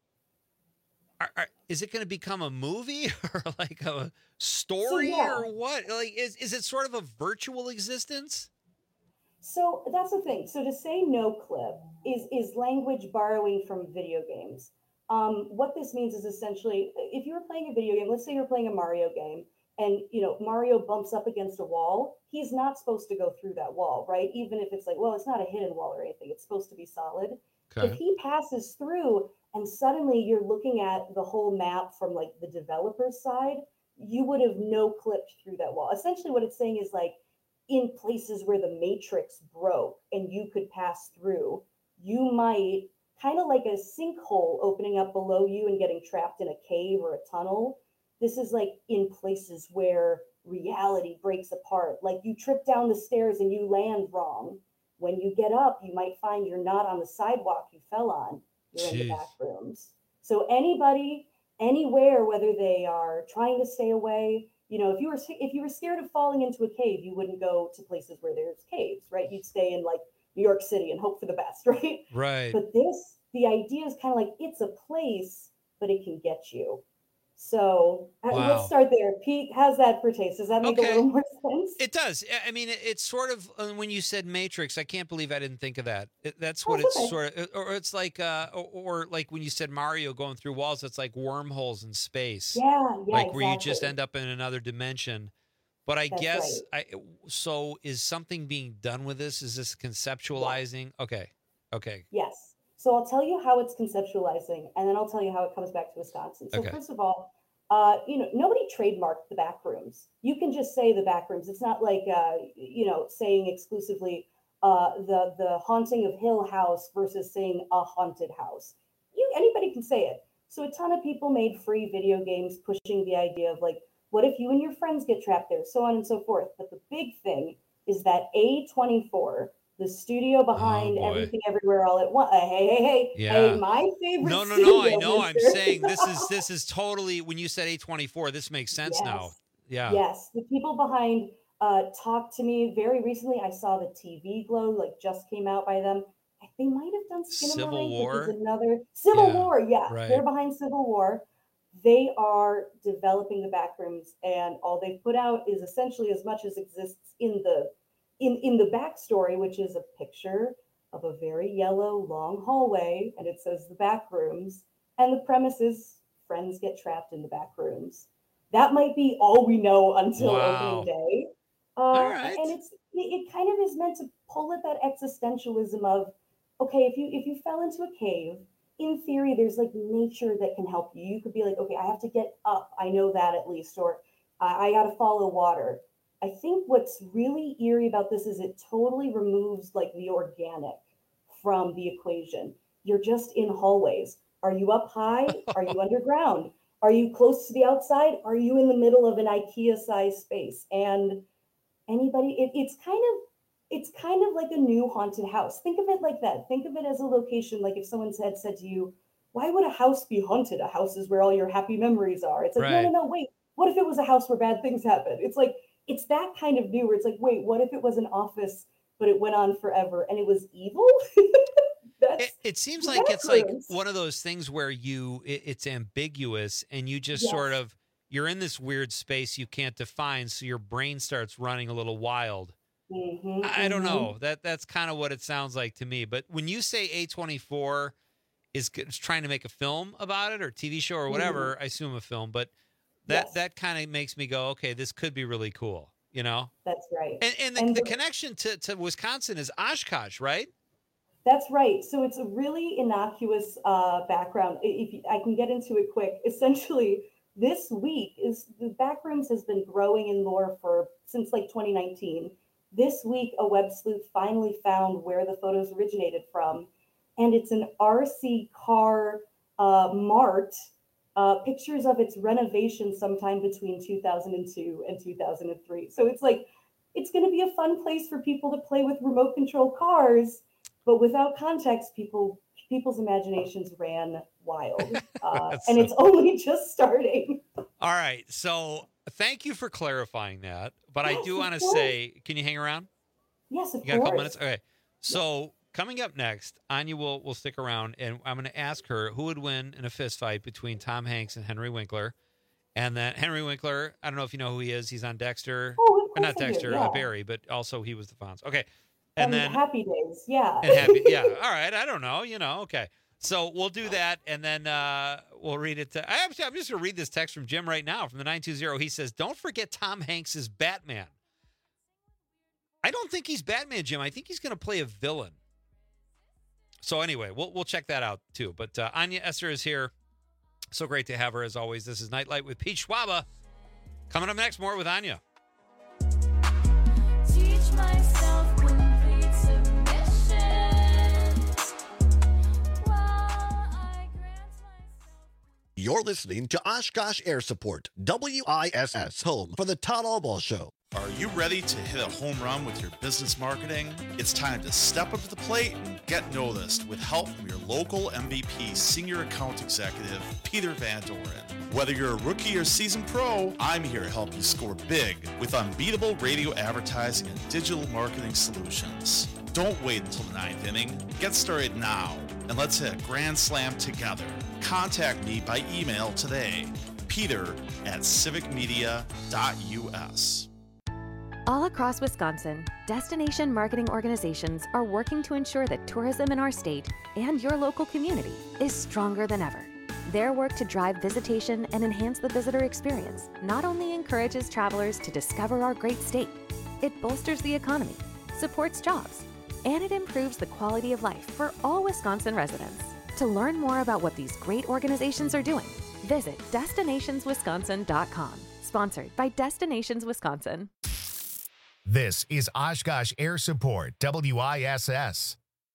are, are, is it going to become a movie or like a story yeah. or what? Like, is, is it sort of a virtual existence? So that's the thing. So to say no clip is is language borrowing from video games. Um, what this means is essentially, if you were playing a video game, let's say you're playing a Mario game, and you know Mario bumps up against a wall, he's not supposed to go through that wall, right? Even if it's like, well, it's not a hidden wall or anything, it's supposed to be solid. Okay. If he passes through and suddenly you're looking at the whole map from like the developer's side, you would have no clipped through that wall. Essentially what it's saying is like, in places where the matrix broke and you could pass through, you might, kind of like a sinkhole opening up below you and getting trapped in a cave or a tunnel. This is like in places where reality breaks apart. Like you trip down the stairs and you land wrong. When you get up, you might find you're not on the sidewalk you fell on. You're in the Jeez. back rooms. So anybody, anywhere, whether they are trying to stay away, You know, if you were if you were scared of falling into a cave, you wouldn't go to places where there's caves, right? You'd stay in like New York City and hope for the best, right? Right. But this, the idea is kind of like it's a place, but it can get you. So uh, Wow. let's start there. Pete, how's that for taste? Does that make a Okay. little more sense? It does. I- I mean, it- it's sort of uh, when you said Matrix. I can't believe I didn't think of that. It, that's what Oh, it's okay. sort of, or it's like, uh, or, or like when you said Mario going through walls. It's like wormholes in space. Yeah, yeah, like where you just exactly. end up in another dimension. But I That's guess I. So is something being done with this? Is this conceptualizing? Okay. Okay. Yes. So I'll tell you how it's conceptualizing, and then I'll tell you how it comes back to Wisconsin. So Okay. first of all, uh, you know, nobody trademarked the back rooms. You can just say the back rooms. It's not like, uh, you know, saying exclusively uh, the the haunting of Hill House versus saying a haunted house. You anybody can say it. So a ton of people made free video games pushing the idea of like, what if you and your friends get trapped there, so on and so forth. But the big thing is that A twenty-four, the studio behind boy. Everything Everywhere All at Once. Uh, hey, hey, hey, Yeah. hey, my favorite. No, no, no. I studio, know. I'm mister. saying this is this is totally. When you said A twenty-four, this makes sense Yes. now. Yeah. Yes, the people behind uh, talked to me very recently. I saw the T V Glow, like just came out by them. They might have done Skinnamarink, Civil which War? is another Civil Yeah, War. Yeah, right. they're behind Civil War. They are developing the backrooms, and all they've put out is essentially as much as exists in the in in the backstory, which is a picture of a very yellow long hallway, and it says the backrooms, and the premise is friends get trapped in the backrooms. That might be all we know until Wow. opening day. Uh, All right. And it's it, it kind of is meant to pull at that existentialism of, okay, if you if you fell into a cave, in theory, there's like nature that can help you. You could be like, okay, I have to get up. I know that at least, or I, I got to follow water. I think what's really eerie about this is it totally removes like the organic from the equation. You're just in hallways. Are you up high? Are you underground? Are you close to the outside? Are you in the middle of an IKEA-sized space? And anybody, it, it's kind of it's kind of like a new haunted house. Think of it like that. Think of it as a location. Like if someone had said to you, why would a house be haunted? A house is where all your happy memories are. It's like, no, Right. no, no, wait. What if it was a house where bad things happen? It's like, it's that kind of new where it's like, wait, what if it was an office, but it went on forever and it was evil? That's, It, it seems like it's like backrooms. one of those things where you it, it's ambiguous and you just Yes. sort of you're in this weird space you can't define, so your brain starts running a little wild. Mhm, I I don't mhm. know. That that's kind of what it sounds like to me. But when you say A twenty-four is, g- is trying to make a film about it or T V show or whatever, I assume a film, but that Yes. that kind of makes me go, okay, this could be really cool, you know? That's right. And and the, And the the- connection to, to Wisconsin is Oshkosh, right? That's right. So it's a really innocuous uh, background. I- If you- I can get into it quick, essentially, this week is the Backrooms has been growing in lore for since like twenty nineteen. This week, a web sleuth finally found where the photos originated from, and it's an R C car uh, mart. Uh, pictures of its renovation sometime between two thousand two and two thousand three. So it's like it's going to be a fun place for people to play with remote control cars. But without context, people people's imaginations ran wild, uh, That's and so- it's only just starting. All right. So thank you for clarifying that. But I Yes, do of want to course. say, can you hang around? Yes, of You got a course. couple minutes? Okay. So coming up next, Anya will will stick around, and I'm going to ask her who would win in a fist fight between Tom Hanks and Henry Winkler. And then Henry Winkler, I don't know if you know who he is. He's on Dexter. Oh, of Or not course I do, Dexter, yeah. uh, Barry, but also he was the Fonz. Okay. And And then Happy Days, yeah. and happy, yeah. All right. I don't know. You know. Okay. So we'll do that, and then uh, we'll read it. To, I actually, I'm just going to read this text from Jim right now from the nine two zero. He says, "Don't forget Tom Hanks is Batman." I don't think he's Batman, Jim. I think he's going to play a villain. So anyway, we'll we'll check that out too. But uh, Anya Esser is here. So great to have her as always. This is Nightlight with Pete Schwaba. Coming up next, more with Anya. Teach myself complete submission while I grant myself. You're listening to Oshkosh Air Support, W I S S, home for the Todd Allball Show. Are you ready to hit a home run with your business marketing? It's time to step up to the plate and get noticed with help from your local M V P Senior Account Executive, Peter Van Doren. Whether you're a rookie or seasoned pro, I'm here to help you score big with unbeatable radio advertising and digital marketing solutions. Don't wait until the ninth inning. Get started now, and let's hit a grand slam together. Contact me by email today, peter at civic media dot u s. All across Wisconsin, destination marketing organizations are working to ensure that tourism in our state and your local community is stronger than ever. Their work to drive visitation and enhance the visitor experience not only encourages travelers to discover our great state, it bolsters the economy, supports jobs, and it improves the quality of life for all Wisconsin residents. To learn more about what these great organizations are doing, visit destinations wisconsin dot com. Sponsored by Destinations Wisconsin. This is Oshkosh Air Support, W I S S.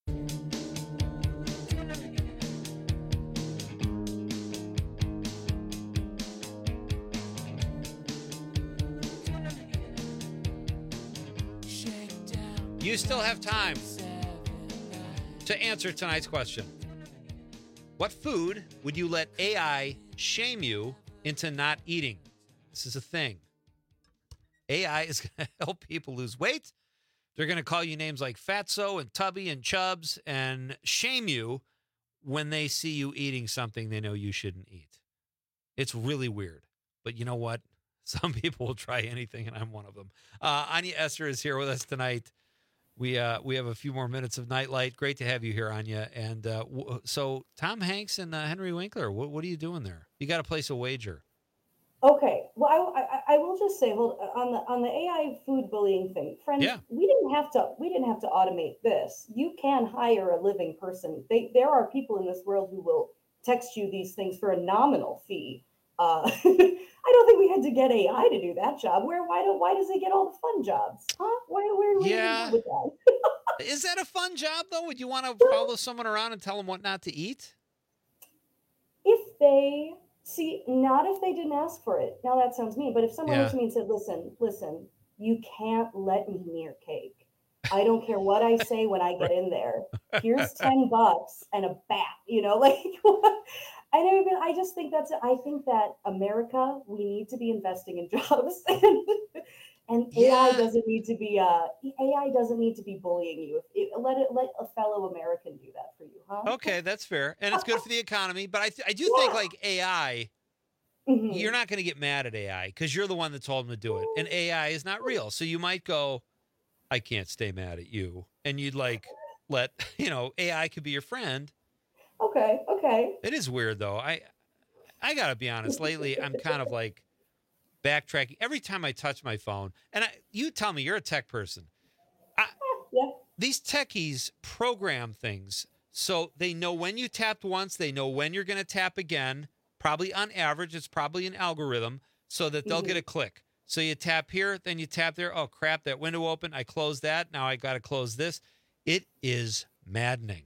You still have time to answer tonight's question. What food would you let A I shame you into not eating? This is a thing. A I is going to help people lose weight. They're going to call you names like Fatso and Tubby and Chubs and shame you when they see you eating something they know you shouldn't eat. It's really weird. But you know what? Some people will try anything, and I'm one of them. Uh, Anya Esther is here with us tonight. We uh, we have a few more minutes of Nightlight. Great to have you here, Anya. And uh, w- so Tom Hanks and uh, Henry Winkler, what, what are you doing there? You got to place a wager. Okay. Well, I, I, I will just say, hold on the on the A I food bullying thing, friends. Yeah. We didn't have to. We didn't have to automate this. You can hire a living person. They, there are people in this world who will text you these things for a nominal fee. Uh, I don't think we had to get A I to do that job. Where? Why don't? Why does it get all the fun jobs? Huh? Where? Where? where Yeah. with that? Is that a fun job, though? Would you want to follow someone around and tell them what not to eat? If they see, not if they didn't ask for it. Now that sounds mean, but if someone Yeah. looked at me and said, "Listen, listen, you can't let me near cake. I don't care what I say when I get in there. Here's ten bucks and a bat." You know, like. I never been, I just think that's, I think that America, we need to be investing in jobs and, and A I Yeah. doesn't need to be, uh, A I doesn't need to be bullying you. It, let it, let a fellow American do that for you, huh? Okay, that's fair. And it's good for the economy. But I, th- I do think, like, A I, Mm-hmm. you're not going to get mad at A I because you're the one that told them to do it. And A I is not real. So you might go, I can't stay mad at you. And you'd, like, let, you know, A I could be your friend. Okay, okay. It is weird, though. I I got to be honest. Lately, I'm kind of, like, backtracking. Every time I touch my phone, and I, you tell me, you're a tech person. I, yeah. These techies program things so they know when you tapped once, they know when you're going to tap again. Probably on average, it's probably an algorithm so that they'll Mhm. get a click. So you tap here, then you tap there. Oh, crap, that window opened. I closed that. Now I got to close this. It is maddening.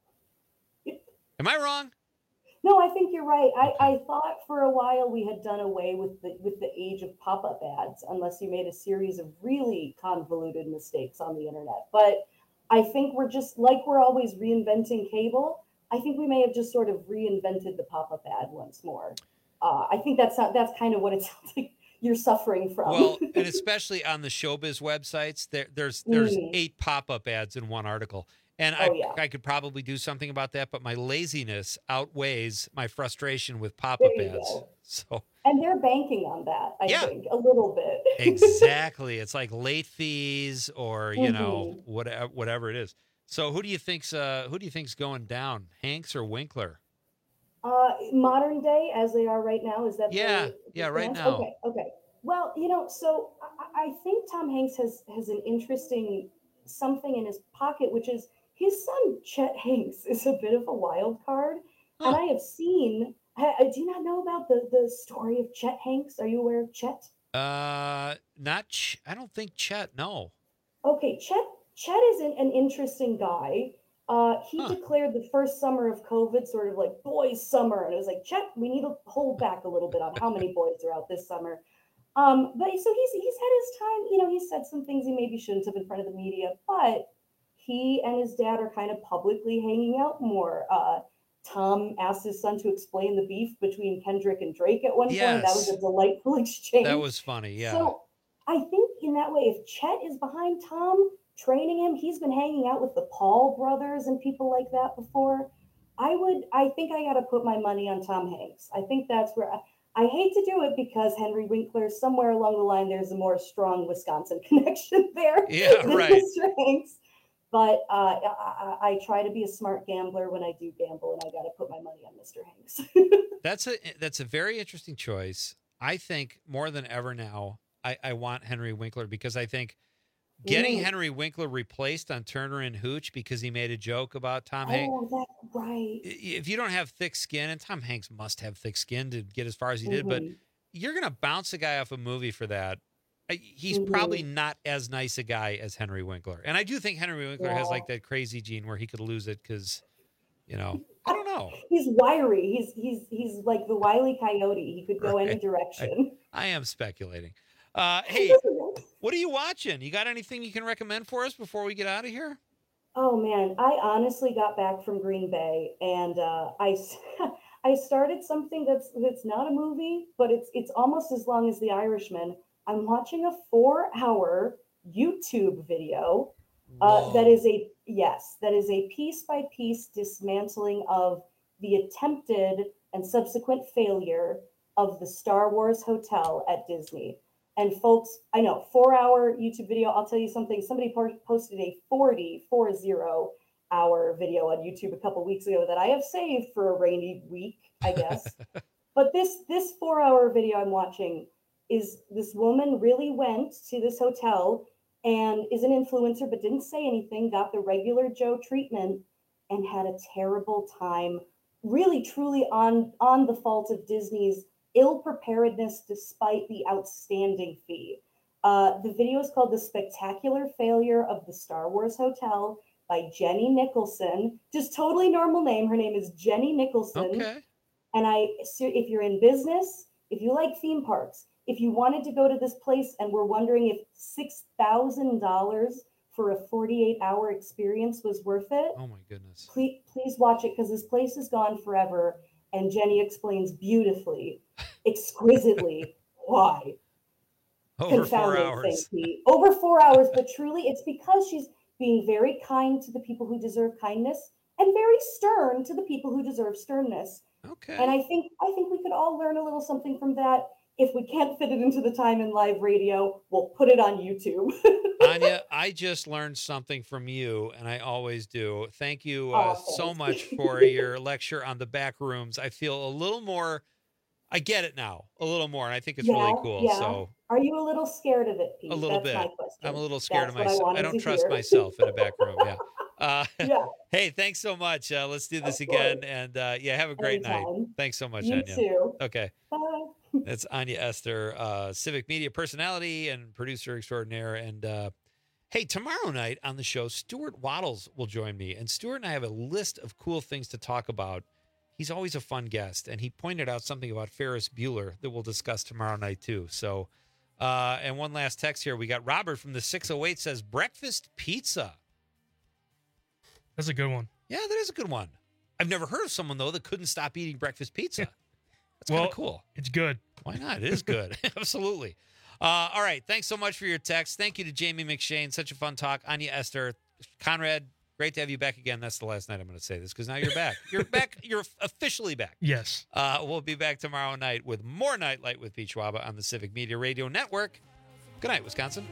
Am I wrong? No, I think you're right. I, I thought for a while we had done away with the with the age of pop-up ads, unless you made a series of really convoluted mistakes on the internet. But I think we're just like we're always reinventing cable. I think we may have just sort of reinvented the pop-up ad once more. Uh, I think that's not, that's kind of what it sounds like you're suffering from. Well, and especially on the showbiz websites, there, there's there's Mhm. eight pop-up ads in one article. And Oh, I, yeah. I could probably do something about that, but my laziness outweighs my frustration with pop-up There you ads. go. So And they're banking on that, I Yeah. think, a little bit. exactly, it's like late fees or you know Mhm. whatever whatever it is. So who do you think's uh, who do you think's going down, Hanks or Winkler? Uh, modern day, as they are right now, is that the- Yeah, the yeah, right stance? now. Okay, okay. Well, you know, so I, I think Tom Hanks has has an interesting something in his pocket, which is his son Chet Hanks is a bit of a wild card, and I have seen. I, I do not know about the the story of Chet Hanks. Are you aware of Chet? Uh, not Ch- I don't think Chet. No. Okay, Chet Chet is an, an interesting guy. Uh, he Huh. declared the first summer of COVID sort of like boys' summer, and it was like, Chet, we need to hold back a little bit on how many boys are out this summer. Um, but so he's he's had his time. You know, he's said some things he maybe shouldn't have in front of the media, but he and his dad are kind of publicly hanging out more. Uh, Tom asked his son to explain the beef between Kendrick and Drake at one point. That was Yes. a delightful exchange. That was funny. Yeah. So I think in that way, if Chet is behind Tom, training him, he's been hanging out with the Paul brothers and people like that before. I would, I think I got to put my money on Tom Hanks. I think that's where I, I hate to do it because Henry Winkler, somewhere along the line, there's a more strong Wisconsin connection there. Yeah, than right. Mister Hanks. But uh, I, I, I try to be a smart gambler when I do gamble, and I got to put my money on Mister Hanks. That's a that's a very interesting choice. I think more than ever now, I, I want Henry Winkler because I think getting Mm. Henry Winkler replaced on Turner and Hooch because he made a joke about Tom Hanks. Oh, that's right. If you don't have thick skin, and Tom Hanks must have thick skin to get as far as he did, but Mhm. you're going to bounce a guy off a movie for that. I- He's probably Mhm. not as nice a guy as Henry Winkler. And I do think Henry Winkler has Yeah. like that crazy gene where he could lose it because, you know, I don't know. He's wiry. He's he's he's like the Wile E. Coyote. He could go any Right. direction. I am speculating. Uh, hey, what are you watching? You got anything you can recommend for us before we get out of here? Oh man, I honestly got back from Green Bay, and uh, I s- I started something that's that's not a movie, but it's it's almost as long as The Irishman. I'm watching a four-hour YouTube video uh, that is a yes, that is a piece-by-piece dismantling of the attempted and subsequent failure of the Star Wars Hotel at Disney. And folks, I know, four-hour YouTube video. I'll tell you something. Somebody po- posted a forty, four zero hour video on YouTube a couple weeks ago that I have saved for a rainy week, I guess. But this this four-hour video I'm watching is this woman really went to this hotel and is an influencer, but didn't say anything, got the regular Joe treatment, and had a terrible time, really truly on on the fault of Disney's ill preparedness despite the outstanding fee. Uh, the video is called The Spectacular Failure of the Star Wars Hotel by Jenny Nicholson. Just totally normal name. Her name is Jenny Nicholson. Okay. And I, so if you're in business, if you like theme parks, if you wanted to go to this place and were wondering if six thousand dollars for a forty-eight hour experience was worth it, Oh my goodness. please, please watch it because this place is gone forever. And Jenny explains beautifully, exquisitely why. Over four Confounding hours. thing, Pete. Over four hours, but truly it's because she's being very kind to the people who deserve kindness and very stern to the people who deserve sternness. Okay. And I think I think we could all learn a little something from that. If we can't fit it into the time in live radio, we'll put it on YouTube. Anya, I just learned something from you, and I always do. Thank you uh, Oh, so thanks. much for your lecture on the back rooms. I feel a little more, I get it now, a little more, and I think it's really Yeah, cool. yeah. So Are you a little scared of it, Pete? a little That's bit. my question. I'm a little scared That's of what I myself. I, wanted don't to trust hear. myself in a back room. Yeah. Uh, Yeah. Hey, thanks so much. Uh, let's do this Of again, course. and uh, yeah, have a great night. Anytime. Thanks so much, You Anya. too. Okay. Bye. That's Anya Esther, uh, civic media personality and producer extraordinaire. And uh, hey, tomorrow night on the show, Stuart Waddles will join me. And Stuart and I have a list of cool things to talk about. He's always a fun guest. And he pointed out something about Ferris Bueller that we'll discuss tomorrow night, too. So, uh, and one last text here. We got Robert from the six oh eight says breakfast pizza. That's a good one. Yeah, that is a good one. I've never heard of someone, though, that couldn't stop eating breakfast pizza. That's Well, kind of cool. It's good. Why not? It is good. Absolutely. Uh, all right. Thanks so much for your text. Thank you to Jamie McShane. Such a fun talk. Anya Esther. Conrad, great to have you back again. That's the last night I'm going to say this because now you're back. You're back. You're officially back. Yes. Uh, we'll be back tomorrow night with more Nightlight with Pete Schwaba on the Civic Media Radio Network. Good night, Wisconsin.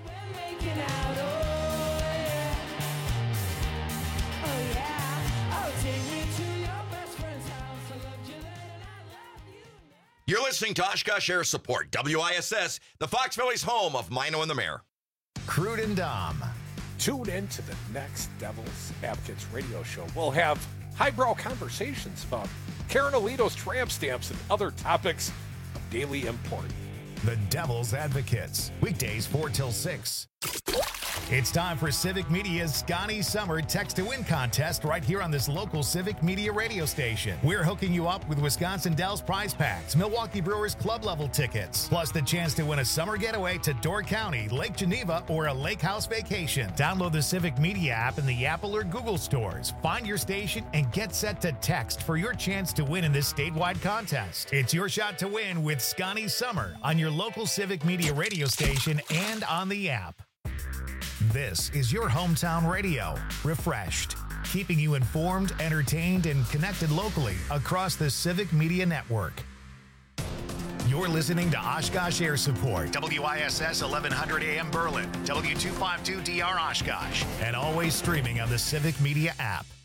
You're listening to Oshkosh Air Support, W I S S, the Fox Valley's home of Mino and the Mayor. Crude and Dom. Tune in to the next Devil's Advocates radio show. We'll have highbrow conversations about Karen Alito's tramp stamps and other topics of daily import. The Devil's Advocates. Weekdays four till six. It's time for Civic Media's Scotty Summer Text to Win contest right here on this local Civic Media radio station. We're hooking you up with Wisconsin Dells prize packs, Milwaukee Brewers club level tickets, plus the chance to win a summer getaway to Door County, Lake Geneva, or a lake house vacation. Download the Civic Media app in the Apple or Google stores. Find your station and get set to text for your chance to win in this statewide contest. It's your shot to win with Scotty Summer on your local Civic Media radio station and on the app. This is your hometown radio, refreshed, keeping you informed, entertained, and connected locally across the Civic Media Network. You're listening to Oshkosh Air Support, W I S S eleven hundred A M Berlin, W two fifty-two D R Oshkosh, and always streaming on the Civic Media app.